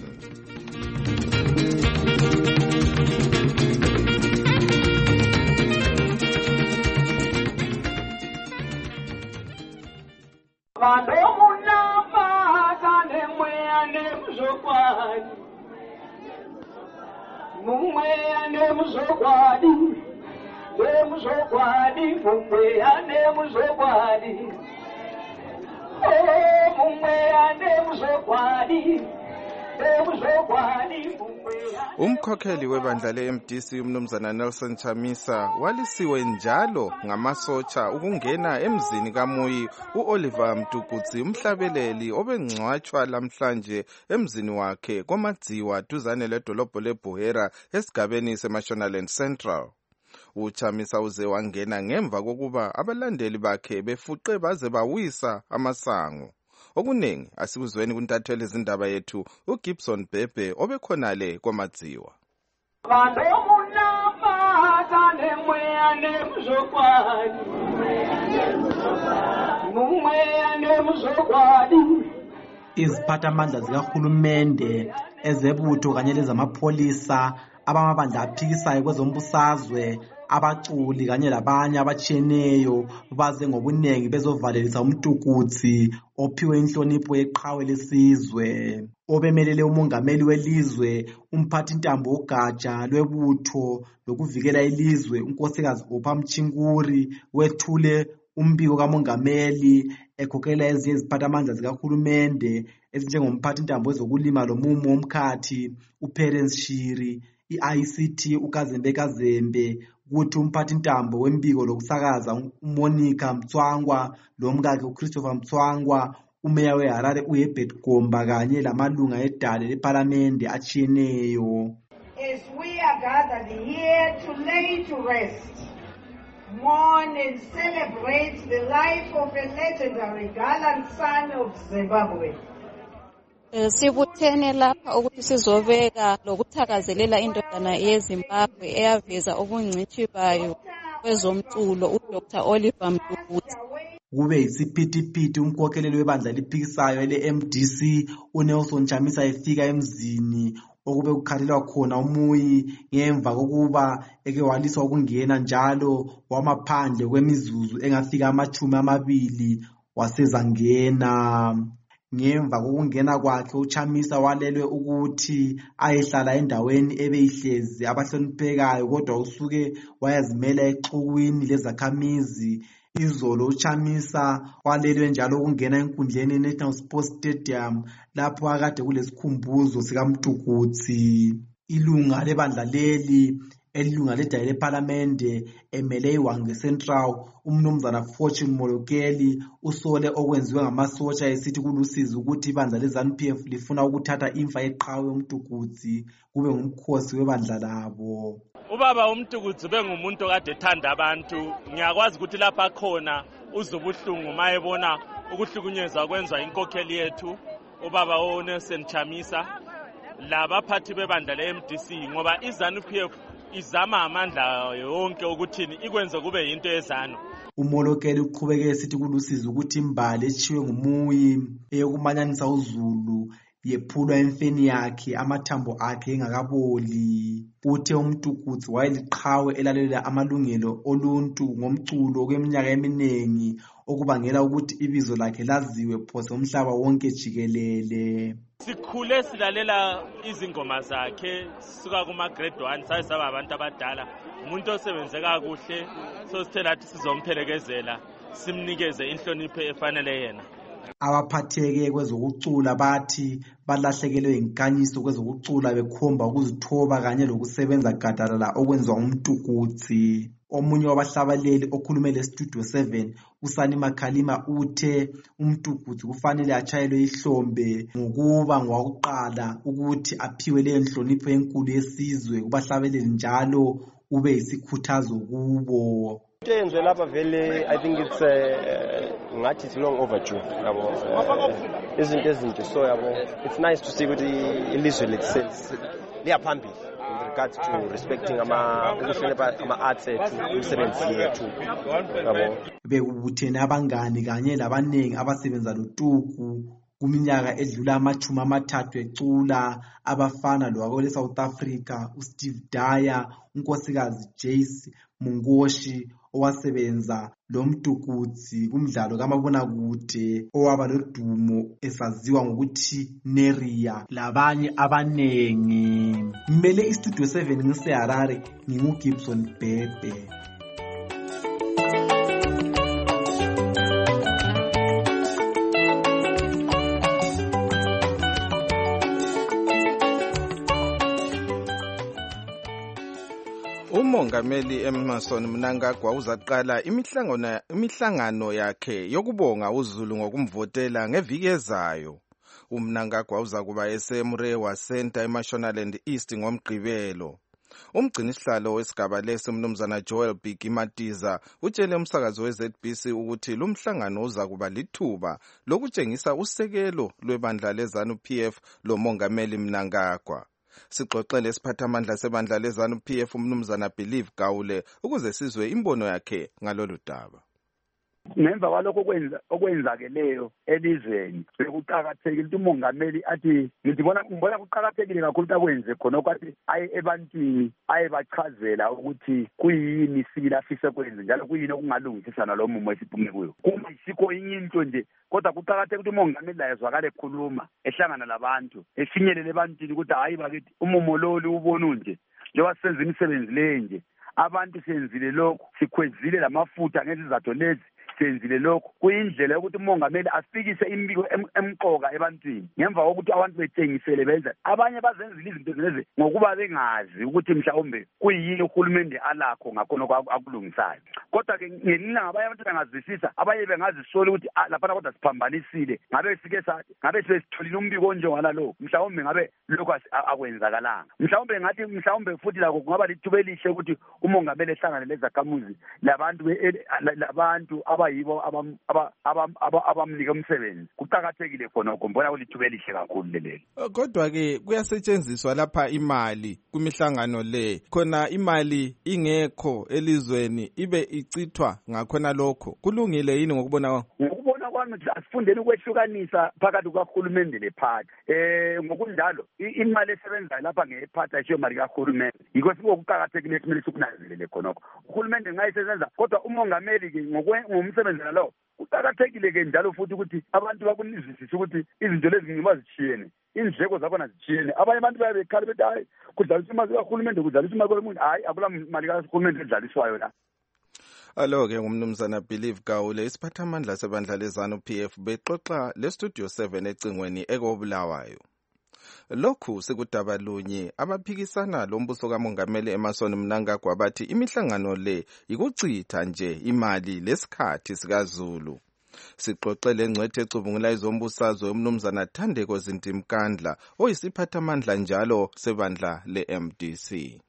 Umkhokheli webandla le-MDC umnumzana Nelson Chamisa walisiwe njalo ngamasotsha ukungena emzini kaMuyi u-Oliver Mtukudzi umhlabeleli obengcwatshwa lamhlanje emzini wakhe komadziwa duzane ledolobho leBuhera esigabeni seMashonaland Central. UChamisa uze wangena ngemva kokuba abalandeli bakhe befuqe baze bawisa amasango. Okuningi asikuzweni kuntatheli izindaba yethu uGibson Bhebhe obekhonale komadziwa. Iziphathamandla zikahulumende, ezebutho kanye lezamapholisa, abamabandla aphikisayo kwezombusazwe, abaculi kanye labanye abatshiyeneyo baze ngobunengi bezovalelisa uMtukudzi ophiwe inhlonipho yeqhawe lesizwe. Obemelele umongameli welizwe, umphathintambo wogatsha lwebutho lokuvikela ilizwe, unkosikazi Opha Mchinguri, wethule umbiko kamongameli ekhokhela ezinye iziphathamandla zikahulumende ezinjengomphathintambo wezokulima lomumo womkhathi uPerence Shiri, i-ICT uKazembe Kazembe, kuthi umphathintambo wembiko lokusakaza uMonica Mtswangwa lomkakhe uChristopher Mtswangwa, umeya weHarare uHerbert Gomba kanye lamalunga edale leParlamente atshiyeneyo. As we are gathered here to lay to rest, mourn and celebrate the life of a legendary gallant son of Zimbabwe. Sibuthene lapha ukuthi sizobeka lokuthakazelela indodana yeZimbabwe eyaveza ubungcitshi bayo kwezomculo uDr. Oliver Mtukudzi. Kube yisiphithiphithi umkhokheli webandla liphikisayo ele-MDC uNelson Chamisa efika emzini okube kukhalelwa khona uMuyi ngemva kokuba eke waliswa ukungena njalo wamaphandle kwemizuzu engafika 20 wasezangena. Ngemva kokungena kwakhe uChamisa walelwe ukuthi ayehlala endaweni ebeyihlezi abahloniphekayo, kodwa usuke wayazimela exukwini lezakhamizi. Izolo uChamisa walelwe njalo ukungena enkundleni yeNational Sports Stadium lapho akade kulesikhumbuzo sikaMtukudzi. Ilunga lebandla leli elilunga ledaya lePhalamende emele iHwange Central umnumzana Fortune Molokeli usole okwenziwe ngamasotsha esithi kulusizi ukuthi ibandla leZANU-PF lifuna ukuthatha imfa yeqhawe yoMtukudzi kube ngumkhosi webandla labo. Ubaba uMtukudzi bengumuntu kade ethanda abantu. Ngiyakwazi ukuthi lapha khona uzubuhlungu mayebona ukuhlukunyezwa kwenza inkokheli yethu ubaba uNelson Chamisa labaphathi bebandla leMDC ngoba iZANU-PF izama amandla yonke ukuthi ikwenze kube yinto yezanu. Umolokeli uqhubeke esithi kulusizi ukuthi imbali echiwe ngumuyi eyokumanyanisa uZulu yephulwa emfeni yakhe amathambo akhe engakaboli. Uthe uMtukudzi wayeliqhawe elalela amalungelo oluntu ngomculo kweminyaka eminingi okubangela ukuthi ibizo lakhe laziwe phose umhlaba wonke jikelele. Sikhule silalela izingoma zakhe suka kuma grade 1 sayisaba abantu abadala umuntu osebenze kakuhle so sithe lathi sizompherekezela simnikeze inhlonipho efanele yena. Abaphatheke kwezokucula bathi balahlekelwe inkanyiso kwezokucula bekhomba ukuzithoba kanye lokusebenza gadalala okwenziwa uMtukudzi. Omunye wabahlabaleli okhulume leStudio 7 uSani Makhalima uthe uMtukudzi kufanele achayelwe ihlombe ngokuba ngowakuqala ukuthi aphiwe le nhlonipho enkulu yesizwe kubahlabeleli njalo ube yisikhuthazo kubo. Into lapha vele I think it's long overdue yabo izinto ezinje so yabo it's nice to see ukuthi ilizwe liya phambili in regards to respecting ama arts ethu umsebenzi yethu yabo. Bekubuthene abangani kanye labanengi abasebenza loTuku kuminyaka edlula amachumi amathathu ecula abafana lowakole South Africa uSteve Dyer, unkosikazi Jace Mungoshi owasebenza loMtukudzi kumdlalo kamabonakude owaba lodumo esaziwa ngokuthi Neria labanye abanengi. Ngimele iStudio 7 ngiseHarare nginguGibson Bebe. uMongameli Emmerson Mnangagwa uzaqala imihlangano yakhe yokubonga uZulu ngokumvotela ngeviki ezayo. uMnangagwa uzakuba eseMrewa Center eMashonaland East ngoMgqibelo. Umgcinisihlalo wesigaba lesi umnumzana Joel Bheki Matiza utshele umsakazo weZBC ukuthi lumhlangano uzakuba lithuba lokutshengisa usekelo lwebandla leZANU-PF loMongameli Mnangagwa. Sixoxele isiphathamandla sebandla leZANU-PF umnumzana Believe Gawule ukuze sizwe imbono yakhe ngalolu daba. Ngemva kwalokho okwenzakeleyo elizweni bekuqakathekile ukuthi umongameli athi ngibona kuqakathekile kakhulu akwenze khona ukuthi aye ebantwini ayebachazela ukuthi kuyini sibila afise kwenze njalo kuyini okungalungisisana lo mumo esiphume kuyo. Kuma isikho into nje kodwa kuqakathekile ukuthi umongameli la ezwakale ekhuluma ehlangana labantu efinyelele ebantwini ukuthi hayi bakithi umumo lolu ubona nje njengoba senza imisebenzi le nje abantu senzile lokho sikhwezile lamafutha ngezizathu lezi senzile lokho kuyindlela yokuthi umongameli afikise imbiko emqoka ebantwini ngemva kokuthi abantu bethengisele benza abanye bazenzile izinto lezi ngokuba bengazi ukuthi mhlawumbe kuyini uhulumende alakho ngakhona akulungisayo. Kodwa ke ngelinye abanye abantu bengazwisisa abanye bengazisola ukuthi lapha kodwa siphambanisile ngabe sesitholile umbiko onjengala lo mhlawumbe ngabe lokho akwenzakalanga mhlawumbe ngathi mhlawumbe futhi lakho kungaba lithuba elihle ukuthi umongameli ehlangane lezakhamuzi labantu abayibo abamnika umsebenzi. Kuqakathekile khona ukumbona kulithuba elihle kakhulu leli. Kodwa ke kuyasetshenziswa lapha imali kumihlangano le khona imali ingekho elizweni ibe icithwa ngakhona lokho kulungile yini ngokubona kwami asifundeni ukwehlukanisa phakathi kwahulumende lephathi ngokunjalo imali esebenzayo lapha ngephathi ayishiyo mali kahulumende yikho sikuqakathekile kumele sikunanzelele khonokho. Uhulumende ngayisebenza kodwa umongameli ke ngomsebenzi lo kuqakathekile ke njalo futhi ukuthi abantu bakunizwisise ukuthi izinto lezi ngima zitshiyene indleko zakhona zitshiyene. Abanye abantu baye bekhala bethi hayi kudlaliswa imali kahulumende kudlaliswa imali komuntu hayi akula mali kahulumende edlaliswayo la. Alo-ke ngumnumzana Believe Gawule isiphathamandla sebandla leZANU-PF bexoxa leStudio 7 ecingweni ekobulawayo. Lokhu sekudaba lunye abaphikisana lombuso kamongameli Emmerson Mnangagwa bathi imihlangano le ikuchitha nje imali lesikhathi sikaZulu. Sixoxele ngcwethe ecubungula izombusazwe umnumzana Thandeko Zintimkandla oyisiphathamandla njalo sebandla le-MDC.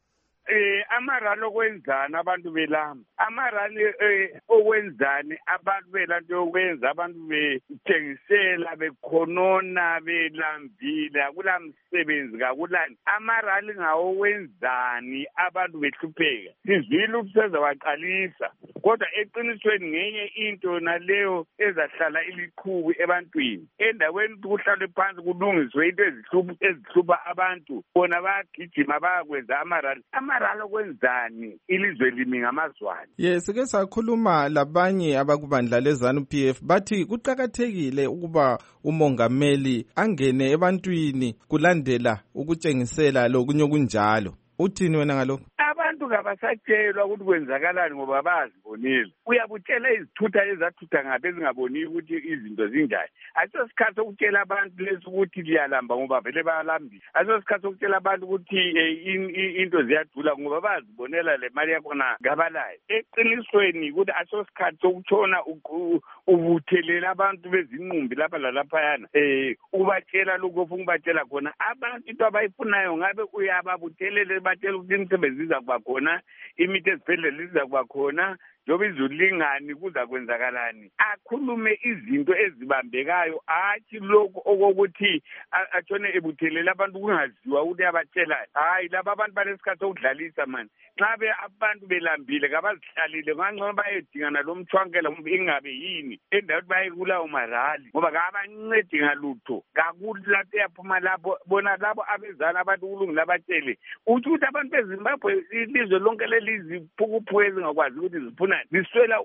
Amarali okwenzani abantu belamba, amarali okwenzani abantu belanto yokwenza, abantu bethengisela bekhonona belambile, akula msebenzi kakulani. Amarali ngawokwenzani abantu behlupheka. Sizwile ubuseza waqalisa, kodwa eqinisweni ngenye into naleyo ezahlala iliqhubu ebantwini. Endaweni kuhlalwe phansi kulungiswe into ezihlupha abantu, bona bayagijima bayakwenza amarali okwenzani ilizwe limi ngamazwane. Yes, ke sakhuluma labanye abakubandla leZANU-PF bathi kuqhakathekile ukuba umongameli angene ebantwini kulandela ukutshengisela lokunye okunjalo. Uthini wena ngalokho? Abantu kabasatshelwa ukuthi kwenzakalani ngoba bazibonile. Uyabutshela izithutha ezathutha ngapha ezingaboni ukuthi izinto zinjani. Asosikhathi ukutshela abantu lesi ukuthi liyalamba ngoba vele bayalambisa. Asosikhathi ukutshela abantu ukuthi into ziyadula ngoba bazibonela le mali yakhona ngabalayo. Eqinisweni ukuthi asosikhathi sokutshona ubuthelela abantu bezinqumbi lapha lalaphayana. Ubatshela lokho ofuna ukubatshela khona. Abantu into abayifunayo ngabe uyababuthelele batshela ukuthi imisebenzi iza kuba khona, imithi ezibhedlela iza kuba khona, njoba izulu lingani kuza kwenzakalani. Akhulume izinto ezibambekayo, athi lokho okokuthi atshone ebuthelela abantu kungaziwa ukuthi abatshelayo. Hayi, laba abantu balesikhathi sokudlalisa mani. Nxa abantu belambile kabazihlalile ngangcono bayedingana lo mthwankela ingabe yini endaweni bayekulawo marali ngoba kabancedi ngalutho kakhulu lapho yaphuma lapho bona labo abezana abantu kulungile abatshele ukuthi abantu beZimbabwe ilizwe lonke leliziphukuphuku ezingakwazi ukuthi ziphuna liswela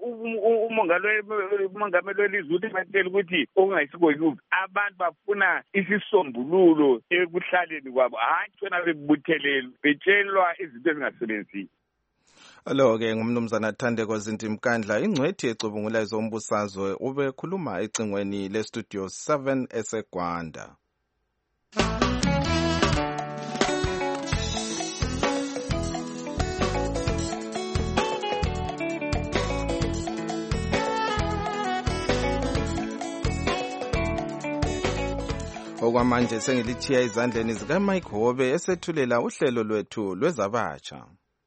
umongameli welizwe ukuthi batshele ukuthi okungayisiko yikubi. Abantu bafuna isisombululo ekuhlaleni kwabo, hayi tshona bebuthelele betshelwa izinto ezingasebenzi. Alo-ke ngumnumzana Thandeko Zintimkandla ingcwethi ecubungula izombusazwe ubekhuluma ecingweni lestudio 7 eseGwanda. Okwamanje sengilithiya izandleni zikaMike Hobe esethulela uhlelo lwethu lwezabatsha.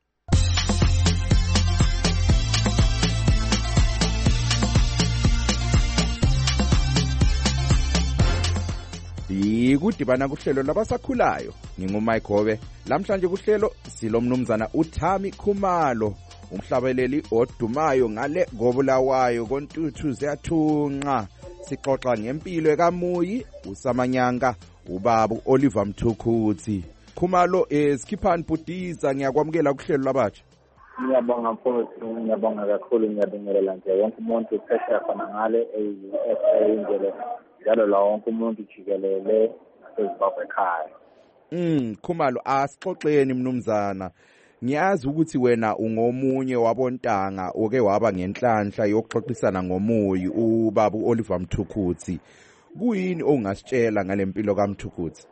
Yikudibana kuhlelo labasakhulayo. NginguMike Hobe. Lamhlanje kuhlelo silomnumzana uThami Khumalo, umhlabeleli odumayo ngale ngobulawayo kontuthu ziyathunqa. Sixoxa ngempilo ekaMuyi, uSamanyanga, ubaba Oliver Mthukhuthi. Khumalo sikhiphani bhudiza ngiyakwamukela kuhlelo labatsha. Ngiyabonga mfowethu, ngiyabonga kakhulu, ngiyabingelela nje wonke umuntu uphesha khona ngale e-USA njalo njalo la wonke umuntu jikelele eZimbabwe ekhaya. Khumalo asixoxeni mnumzana. Ngiyazi ukuthi wena ungomunye wabontanga oke waba ngenhlanhla yokuxoxisana ngoMuyi ubaba Oliver Mthukhuthi. Kuyini ongasitshela ngalempilo kaMthukhuthi?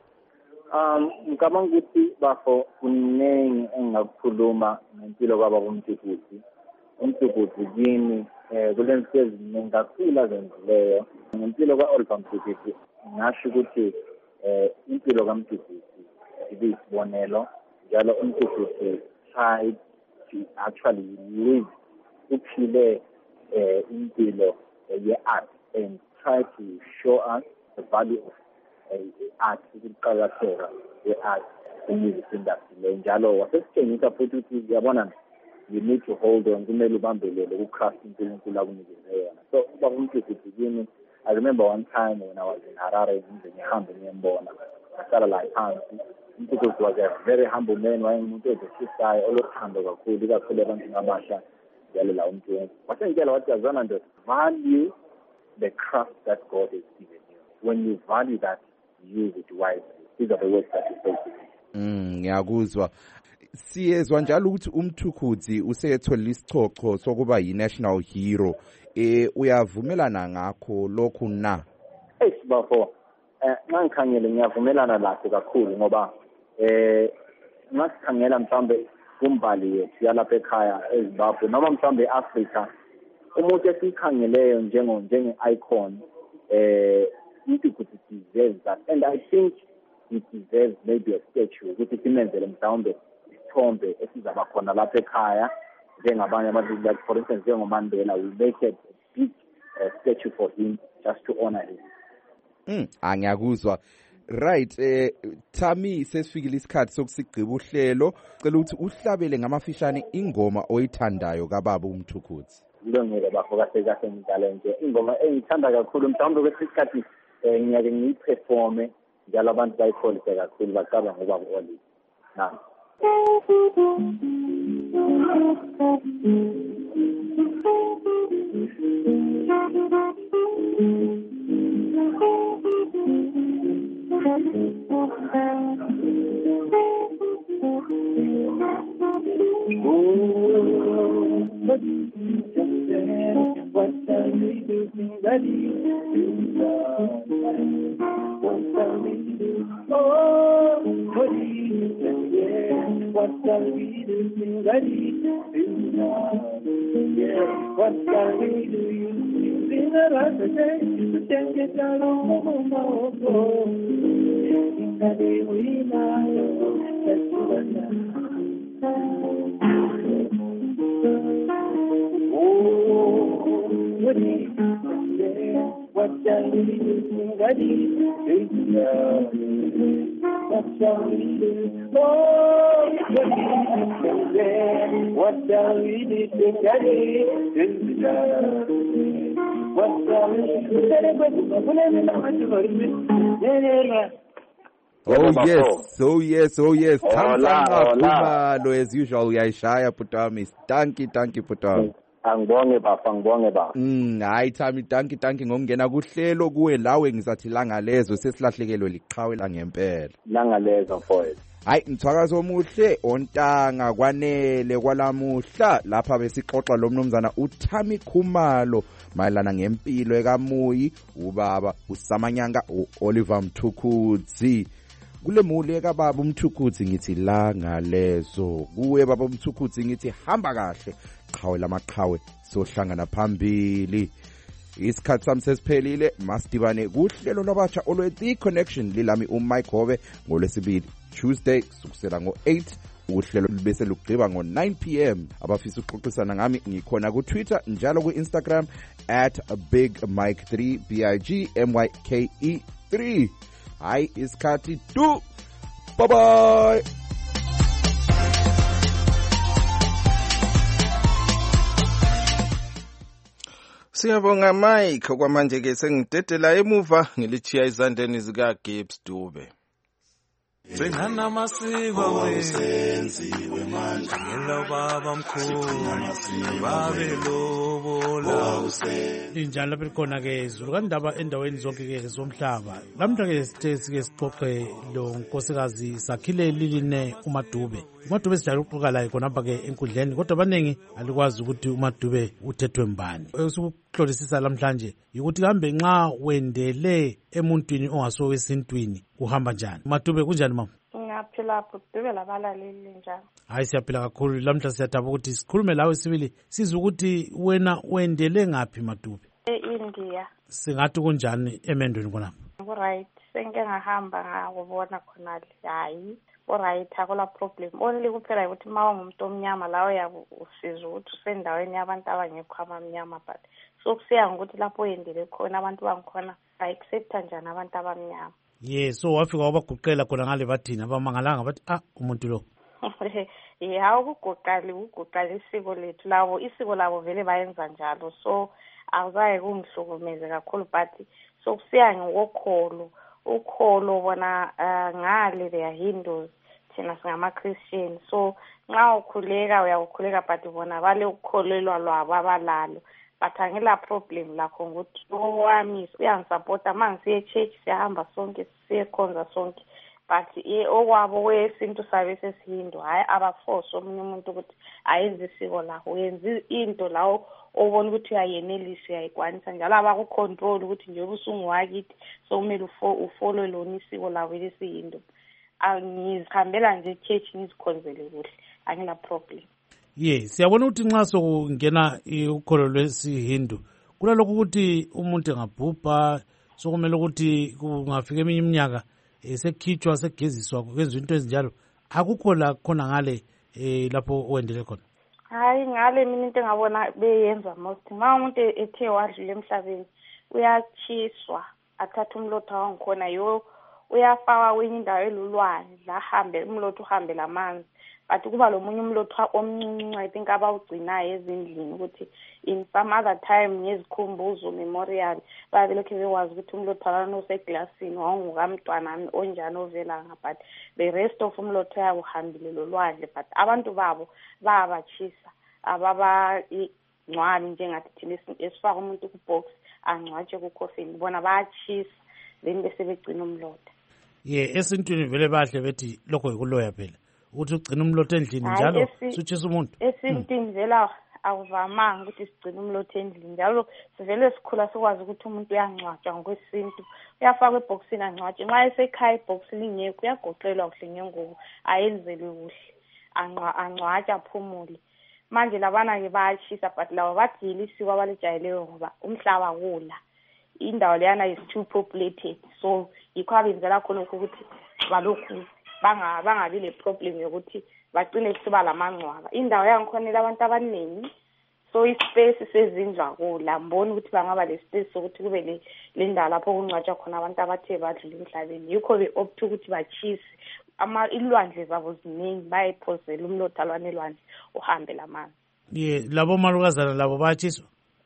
Ngicabanga ukuthi bafo kuningi engakukhuluma ngempilo kababa uMthukhuthi. uMthukhuthi kimi kulensizo eziningi kakhulu azenzileyo. Ngempilo ka-Oliver Mthukhuthi ngasho ukuthi impilo kaMthukhuthi ibiyisibonelo, njalo uMthukhuthi tried to actually live uphile impilo ye-art and try to show us the value of art, ukuqakatheka kwe-art music industry. Njalo wasesitshengisa futhi ukuthi yabona you need to hold on, kumele ubambelele ku-craft uNkulunkulu akunikeze yona. So ubaba uMthukhuthi kimi, I remember one time when I was in Harare ngihambe ngiyembona ngahlala la phansi. uMthukhuthi was a very humble man, wayengumuntu ezeshisayo olothando kakhulu ikakhulu ebantwini abasha njalo la umuntu wasengitshela wathi yazana nje, value the craft that God has given you. When you value that, use it wisely. These are the words that you say to me. Ngiyakuzwa. Siyezwa njalo ukuthi uMthukhuthi usethola isicoco sokuba yi-national hero. Uyavumelana ngakho lokhu na? Bafo nxa ngikhangele ngiyavumelana lakho kakhulu ngoba nxa sikhangela mhlawumbe kumbali yethu yalapha ekhaya eZimbabwe noma mhlawumbe eAfrika, umuntu esikhangeleyo njenge-icon Mtukudzi deserves that, and I think it deserves maybe a statue ukuthi simenzele mhlawumbe isithombe esizaba khona lapha ekhaya njengabanye abantu, like for instance njengoMandela, we make a big statue for him just to honor him. Angiyakuzwa. Right, Thami, sesifikile isikhathi sokusigqiba uhlelo. Cela ukuthi uhlabele ngamafishane ingoma oyithandayo kababa uMthukudzi. Ngilongile bafo kahle ngidlale nje ingoma engithanda kakhulu, mhlawumbe kwesinye isikhathi ngiyake ngiyiperforme njalo abantu bayikholise kakhulu bacaba ngoba ku-Olive. Nani what shall we do? What shall we do? Oh, what shall we do? What shall we do? You been around the day, you can't get down on in the day we know, that's what what shall we do? What shall we do? Oh, what shall we do? What shall we do? Oh yes. Khumalo as usual uyayishaya Putami. Thank you Putami. Angibonge baba. Hayi Thami, thank ngokungena kuhlelo kuwe lawe ngizathi langa lezo sesilahlekelwe liqhawe la ngempela. Langa lezo mfowethu. Hayi mthwakazo omuhle ontanga kwanele kwalamuhla lapha besixoxa lo mnumzana uThami Khumalo mayelana ngempilo ekaMuyi, ubaba uSamanyanga uOliver Mthukudzi. Kule muli ekababa uMthukudzi ngithi langa lezo, kuwe baba uMthukudzi ngithi hamba kahle, qhawe lamaqhawe sohlangana phambili. Isikhathi sami sesiphelile, masidibane kuhlelo lwabatsha olwe-The Connection lilami uMike Hove ngolwesibili Tuesday kusukela ngo-8 uhlelo libese lugqiba ngo-9 p.m. abafisa ukuxoxisana ngami ngikhona ku-Twitter njalo ku-Instagram @BigMike3 BIGMYKE3. Hayi isikhathi tu. Bye bye. Siyabonga Mike, okwamanje ke sengidedela emuva ngilichiya izandeni zika Gibbs Dube. Sengana masiko wenziwe manje ngelo baba mkhulu babe lobola linjalo lapha khona ke izulu kandaba endaweni zonke ke zomhlaba. Lamhla ke sike sixoxe lo nkosikazi Sakhile Liline uMadube. uMadube sijayele ukuxoxa laye khona apha ke enkundleni, kodwa abaningi alikwazi ukuthi uMadube uthethwe mbani. Ukuhlolisisa lamhlanje ukuthi kambe nxa wendele emuntwini ongaso wesintwini kuhamba njani? Madube kunjani mama? Ngiyaphila Dube labalaleli njalo. Hayi siyaphila kakhulu. Lamhla siyathaba ukuthi sikhulume lawe sibili sizwe ukuthi wena wendele ngaphi Madube? E-India. Singathi kunjani emendweni khonapha? Right, sengike ngahamba ngakubona khonale. Hayi, alright akula problem. Only kuphela ukuthi mawa ngumuntu omnyama lawe yabo usiza ukuthi usendaweni yabantu abangekho abamnyama, but so kusiya ngokuthi lapho yendele khona abantu bangikhona ba-accepta njani abantu abamnyama. So wafika wabaguqela khona ngale bathina bamangalanga bathi umuntu lo. Ukuguqala isiko lethu labo, isiko labo vele bayenza njalo, so awuzaye kungihlukumeze kakhulu, but so kusiya ngokholo. Ukholo bona ngale they are Hindus, thina singama-Christian, so nxa ukhuleka uyakukhuleka, but bona bale ukukholelwa lwabo abalalo. But angela problem lakho ngokuthi owami uyangisapota uma ngisiye church siyahamba sonke siyekhonza sonke, but okwabo kwesintu sabe sesihindu hayi abaforce omunye umuntu ukuthi ayenze isiko lakho uyenza into lawo obona ukuthi uyayenelisa uyayikwanisa njalo abakucontrol ukuthi nje usunguwakithi so kumele ufollow lona isiko lawo lesihindu. Angizihambela nje church ngizikhonzele kuhle angina problem. Siyabona ukuthi nxa sokungena ukholo lwesihindu kulalokho ukuthi umuntu engabhubha sokumele ukuthi kungafika eminye iminyaka sekukhitshwa sekugeziswa kwenziwa into ezinjalo akukho la khona ngale lapho wendele khona. Hayi ngale mina into engabona beyenza most ma umuntu ethe wadlula emhlabeni uyachiswa athatha umlotha wangikhona uyafaka kwenye indawo elulwandle ahambe umlotha uhambe lamanzi but kuba lo munye umlotha omncinci I think abawugcinayo ezindlini ukuthi in some other time ngezikhumbuzo memorial babelokhe bekwazi ukuthi umlotha lana useglasini wangukamntwana onjani ovelanga but the rest of umlotha yabo uhambile lolwandle but abantu babo bayabachisa ababa ingcwani njengathi thina esifaka umuntu kubox angcwatshe kucoffin bona bayachisa then bese begcina umlotha. Esintwini vele bahle bethi lokho yikuloya phela ukuthi ugcina umlotha endlini njalo suchisa umuntu. Esintwini vela awuvamanga ukuthi sigcine umlotha endlini njalo sivele sikhula sikwazi ukuthi umuntu uyangcwatshwa ngokwesintu uyafaka eboxini angcwatshe nxa esekhaya ibox lingekho uyagoqelwa kuhle ngengubo ayenzelwe kuhle angcwatshe aphumule. Manje labana-ke bayashisa but labo badile isiko abalijayeleyo ngoba umhlaba kula indawo leyana is too populated so yikho abenzela khona ukuthi balokhu bangabi le problem yokuthi bagcine kusiba lamangcwaba. Indawo yangikhonela abantu abaningi so ispace sezindlu akula mbona ukuthi bangaba le space sokuthi kube le ndawo lapho kungcwatshwa khona abantu abathe badlula emhlabeni yikho be-opt ukuthi bachise ilwandle zabo ziningi bayiphozela umlotha lwanelwandle uhambe lamanzi. Labo malukazana labo bayachiswa?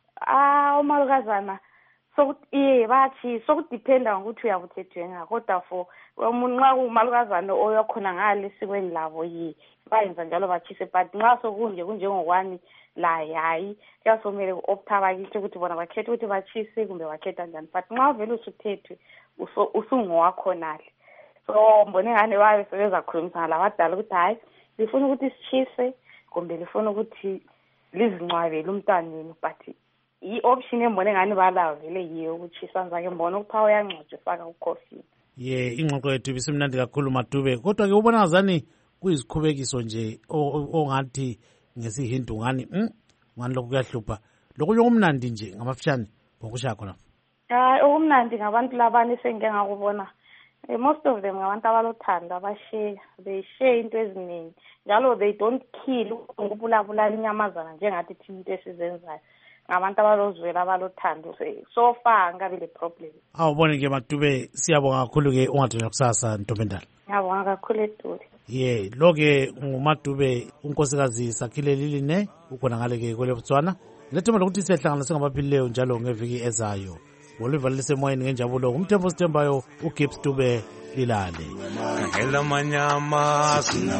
Umalukazana sokuthi bayachiswa sokudependa ngokuthi uyabuthethwe ngakho kodwa for umuntu nxa kumalukazana oyakhona ngale esikweni labo bayenza njalo bachise but nxa sokunje kunjengokwani la hayi kuyasomele ku-opta bakithi ukuthi bona bakhethe ukuthi bachise kumbe bakhetha njani but nxa vele usuthethwe usungowakhonale so mbone ngane babe sebezakhulumisana labadala ukuthi hayi lifuna ukuthi sichise kumbe lifuna ukuthi lizincwabele umntwaneni but i-option embone ngani balayo vele yiyo ukuchisa nzake mbona ukuphawa uyangcwatshwa faka kucoffin. Ingxoxo yethu ibisimnandi kakhulu Madube kodwa ke ubona ngazani kuyizikhubekiso nje ongathi ngesihindu ngani lokhu kuyahlupha lokunye okumnandi nje ngamafishane ngokusha khona. Okumnandi ngabantu labani esengike ngakubona most of them ngabantu abalothando abashare they share into eziningi njalo they don't kill ukubulabula inyamazana njengathi thina into esizenzayo ngabantu abalozwela abalothando so far angabi le problem. Awubone ke Madube siyabonga kakhulu ke ungathina kusasa Ntombendala. Ngiyabonga kakhulu Duli. Lo ke nguMadube unkosikazi Sakhile Liline ukhona ngale ke kwele Botswana lethemba lokuthi siyahlangana singabaphilileyo njalo ngeviki ezayo. Bolivala lisemoyeni ngenjabulo umthembu sitembayo uGibbs Dube lilale. Khangela manyama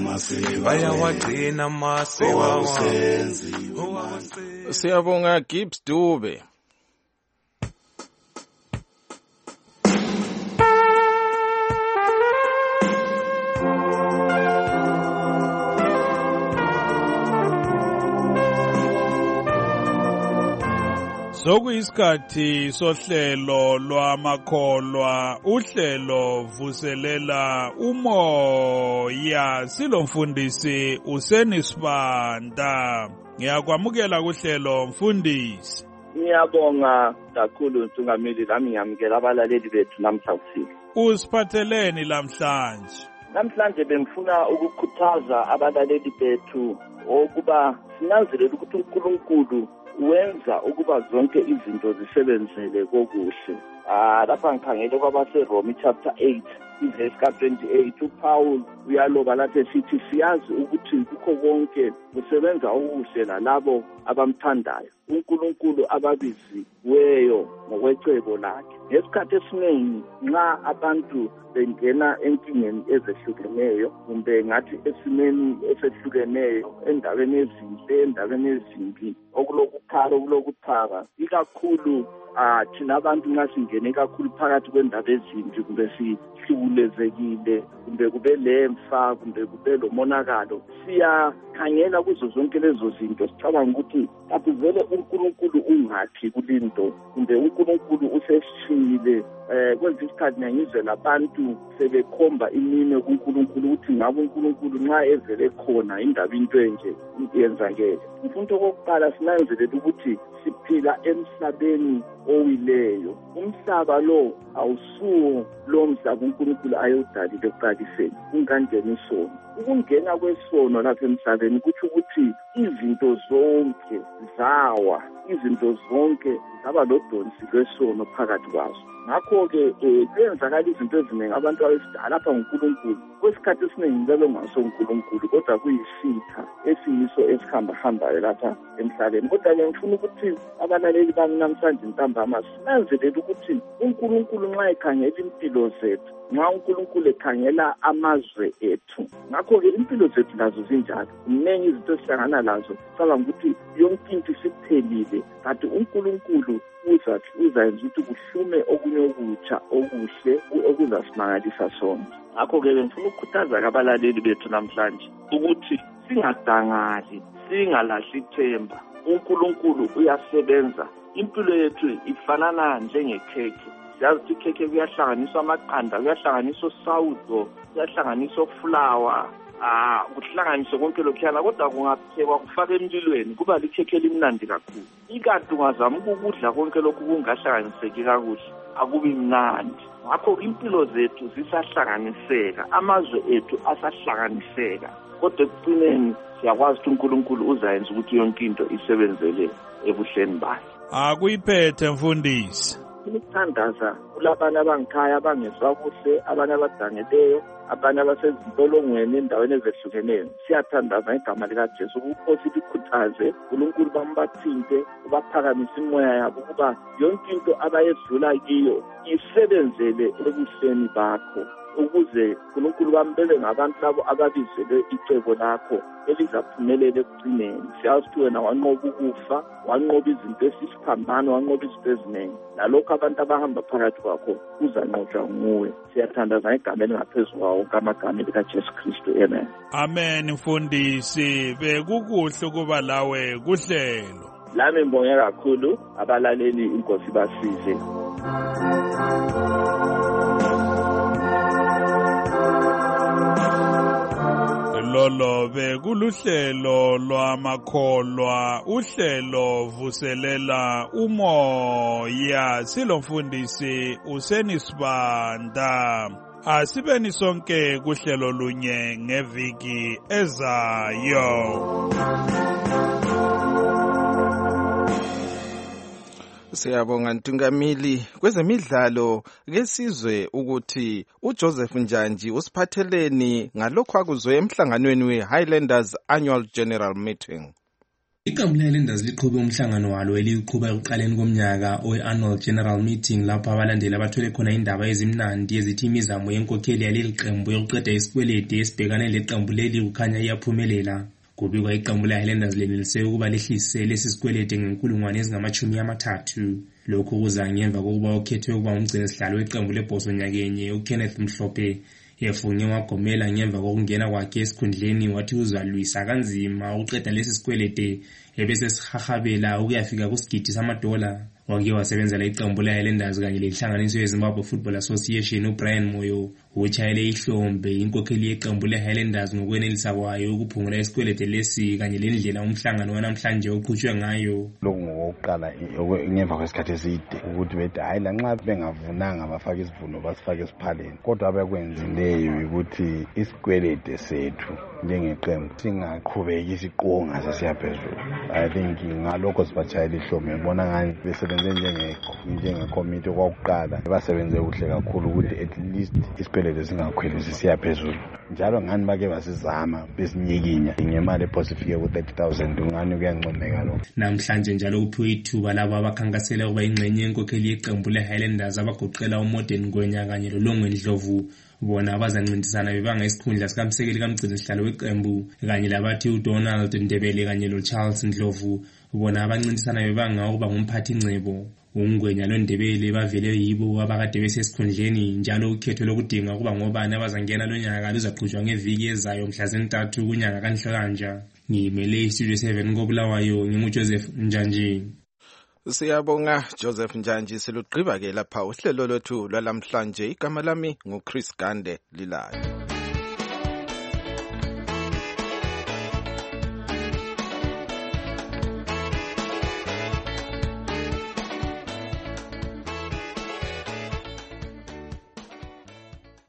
bayawagcina masiko. Siyabonga Gibbs Dube. Sokuyisikhathi sohlelo lwamakholwa uhlelo vuselela umoya silomfundisi uSenisibanda. Ngiyakwamukela kuhlelo mfundisi. Ngiyabonga kakhulu Ntungameli lami ngiyamukela abalaleli bethu namhlanje. Usiphatheleni namhlanje? Namhlanje bengifuna ukukhuthaza abalaleli bethu ukuba sinanzelele ukuthi uNkulunkulu wenza ukuba zonke izinto zisebenzele kokuhle. Lapha ngikhangele kwabaseRome chapter 8 verse ka-28 uPaul uyaloba lapha esithi siyazi ukuthi kukho konke kusebenza okuhle lalabo abamthandayo uNkulunkulu ababiziweyo ngokwecebo lakhe. Ngesikhathi esiningi nxa abantu bengena enkingeni ezehlukeneyo kumbe ngathi esimeni esehlukeneyo endaweni ezinhle endaweni ezimbi okulokukhala okulokuthaba ikakhulu thina abantu nxa singene kakhulu phakathi kwendaba ezimbi kumbe kuhlulezekile kumbe kube lemfa kumbe kube lo monakalo, siyakhangela kuzo zonke lezo zinto sicabanga ukuthi kanti vele uNkulunkulu ungaphi kulinto kumbe uNkulunkulu useshile. Kwezinye isikhathi ngiyizwe labantu sebekhomba iminwe kuNkulunkulu ukuthi ngabe uNkulunkulu nxa evele khona indaba into enje yenzakele. Imfundo kokuqala sinanzelela ukuthi siphila emhlabeni owileyo. Umhlaba lo awusuwo lo mhlaba uNkulunkulu ayewudalile ekuqaliseni, ungangena isono. Ukungena kwesono lapha emhlabeni kuthi ukuthi izinto zonke zawa, izinto zonke zaba lodonsi lwesono phakathi kwazo. Ngakho-ke kuyenzakala izinto eziningi abantu abesidala lapha nguNkulunkulu. Kwesikhathi esiningi bebe ngaso uNkulunkulu kodwa kuyisitha esiyiso esihambahambayo lapha emhlabeni. Kodwa-ke ngifuna ukuthi abalaleli bami namhlanje ntambama sinanzelele ukuthi uNkulunkulu nxa ekhangela impilo zethu, nxa uNkulunkulu ekhangela amazwe ethu, ngakho-ke impilo zethu lazo zinjalo. Mningi izinto esihlangana lazo cabanga ukuthi yonke into isiphelile, kanti uNkulunkulu uzayenza ukuthi kuhlume okunye okutsha okuhle okuzasimangalisa sonke. Ngakho-ke ngifuna ukukhuthaza abalaleli bethu namhlanje ukuthi singadangali, singalahli ithemba. uNkulunkulu uyasebenza. Impilo yethu ifanana njengekhekhe. Siyazi ukuthi ikhekhe kuyahlanganiswa amaqanda, kuyahlanganiswa usawudo, kuyahlanganiswa ufulawa, kuhlanganiswe konke lokhuyana, kodwa kungaphekwa kufake emlilweni kuba likhekhe elimnandi kakhulu. Ikanti ungazama ukudla konke lokhu kungahlanganiseki kakuhle, akubi mnandi. Ngakho impilo zethu zisahlanganiseka, amazwe ethu asahlanganiseka, kodwa ekugcineni siyakwazi ukuthi uNkulunkulu uzayenza ukuthi yonke into isebenzele ebuhleni bakhe. Akuyiphethe mfundisi. Ukuthandaza kulabanye abangikhaya abangezwa kuhle, abanye abadangeleyo, abanye abasezintolongweni endaweni ezehlukeneyo. Siyathandaza ngegama likaJesu ukuthi likhuthaze uNkulunkulu bambathinte, ubaphakamise imoya yabo ukuba yonke into abayedlula kiyo isebenzele ebuhleni bakho, ukuze uNkulunkulu bambele ngabantu labo ababizelwe icebo lakho elizaphumelela ekugcineni. Siyazi ukuthi wena wanqoba ukufa, wanqoba izinto esisiphambano, wanqoba izinto eziningi. Nalokho abantu abahamba phakathi kwakho uzanqotshwa nguwe. Siyathandaza ngegama elingaphezulu kwawo amagama likaJesu Kristu. Amen. Amen mfundisi. Bekukuhle ukuba lawe kuhlelo. Lami ngibonge kakhulu abalaleli, inkosi basize. Lolo bekuluhlelo lwamakholwa, uhlelo vuselela umoya. Silomfundisi uSenisibanda. Asibeni sonke kuhlelo lunye ngeviki ezayo. Siyabonga Ntungamili. Kwezemidlalo kesizwe ukuthi uJoseph Njanji usiphatheleni ngalokho akuzwe emhlanganweni weHighlanders Annual General Meeting. Iqembu leHighlanders liqhube umhlangano walo eliqhuba ekuqaleni komnyaka owe-Annual General Meeting lapho abalandeli abathole khona indaba ezimnandi ezithi imizamo yenkokheli yaleli qembu yokuqeda isikwelede esibhekane leqembu leli kukhanya iyaphumelela. Kubikwa iqembu leHighlanders lenelise ukuba lehlise lesi sikwelede ngama-30. Lokhu kuza ngemva kokuba ukhethwe ukuba umgcinisihlalo weqembu lebhoso nyakenye uKenneth Mhlophe efunye wagomela ngemva kokungena kwakhe esikhundleni wathi uzalwisa kanzima uqeda lesi sikwelede ebese sihahabela ukuyafika kusigidi $. Wake wasebenzela iqembu leHighlanders kanye lenhlanganiso yeZimbabwe Football Association uBrian Moyo utshayele ihlombe inkokheli yeqembu leHighlanders ngokwenelisa kwayo ukuphungula isikwelede lesi kanye lendlela umhlangano wanamhlanje oqhutshwe ngayo. Lokuqala ngemva kwesikhathi eside ukuthi bethi hayi lanxa bengavunanga bafake isivuno basifake esiphaleni, kodwa abakwenzileyo ukuthi isikwelede sethu njengeqembu singaqhubeki isiqonga sesiyaphezulu. I think ngalokho sibatshayela ihlombe ngibona ngani njengecommittee okokuqala basebenze kuhle kakhulu ukuthi at least isikwelede singakhweli sisiya phezulu. Njalo ngani bake basizama besinyikinya ngemali ephosifike ku-30,000 ngani kuyancomeka lokho. Namhlanje njalo kuphiwe ithuba labo abakhankasela ukuba ingxenye yenkokheli yeqembu leHighlanders abagoqela uModern Ngwenya kanye loLongwe Ndlovu bona abazancintisana bebanga isikhundla sikamsekeli kamgcinisihlalo weqembu kanye labathi uDonald Ndebele kanye loCharles Ndlovu bona abancintisana bebanga ukuba ngumphathi ngcebo. uNgwenya loNdebele bavele yibo abakade besesikhundleni njalo ukhetho lokudinga ukuba ngobani abazangena lonyaka luzaqhutshwa ngeviki ezayo mhla zi-3 kunyanga kaNhlolanja. Ngimele iStudio 7 koBulawayo nginguJoseph Njanji. Siyabonga Joseph Njanji. Silugqiba ke lapha uhlelo lwethu lwalamhlanje. Igama lami nguChris Gande Lilayo.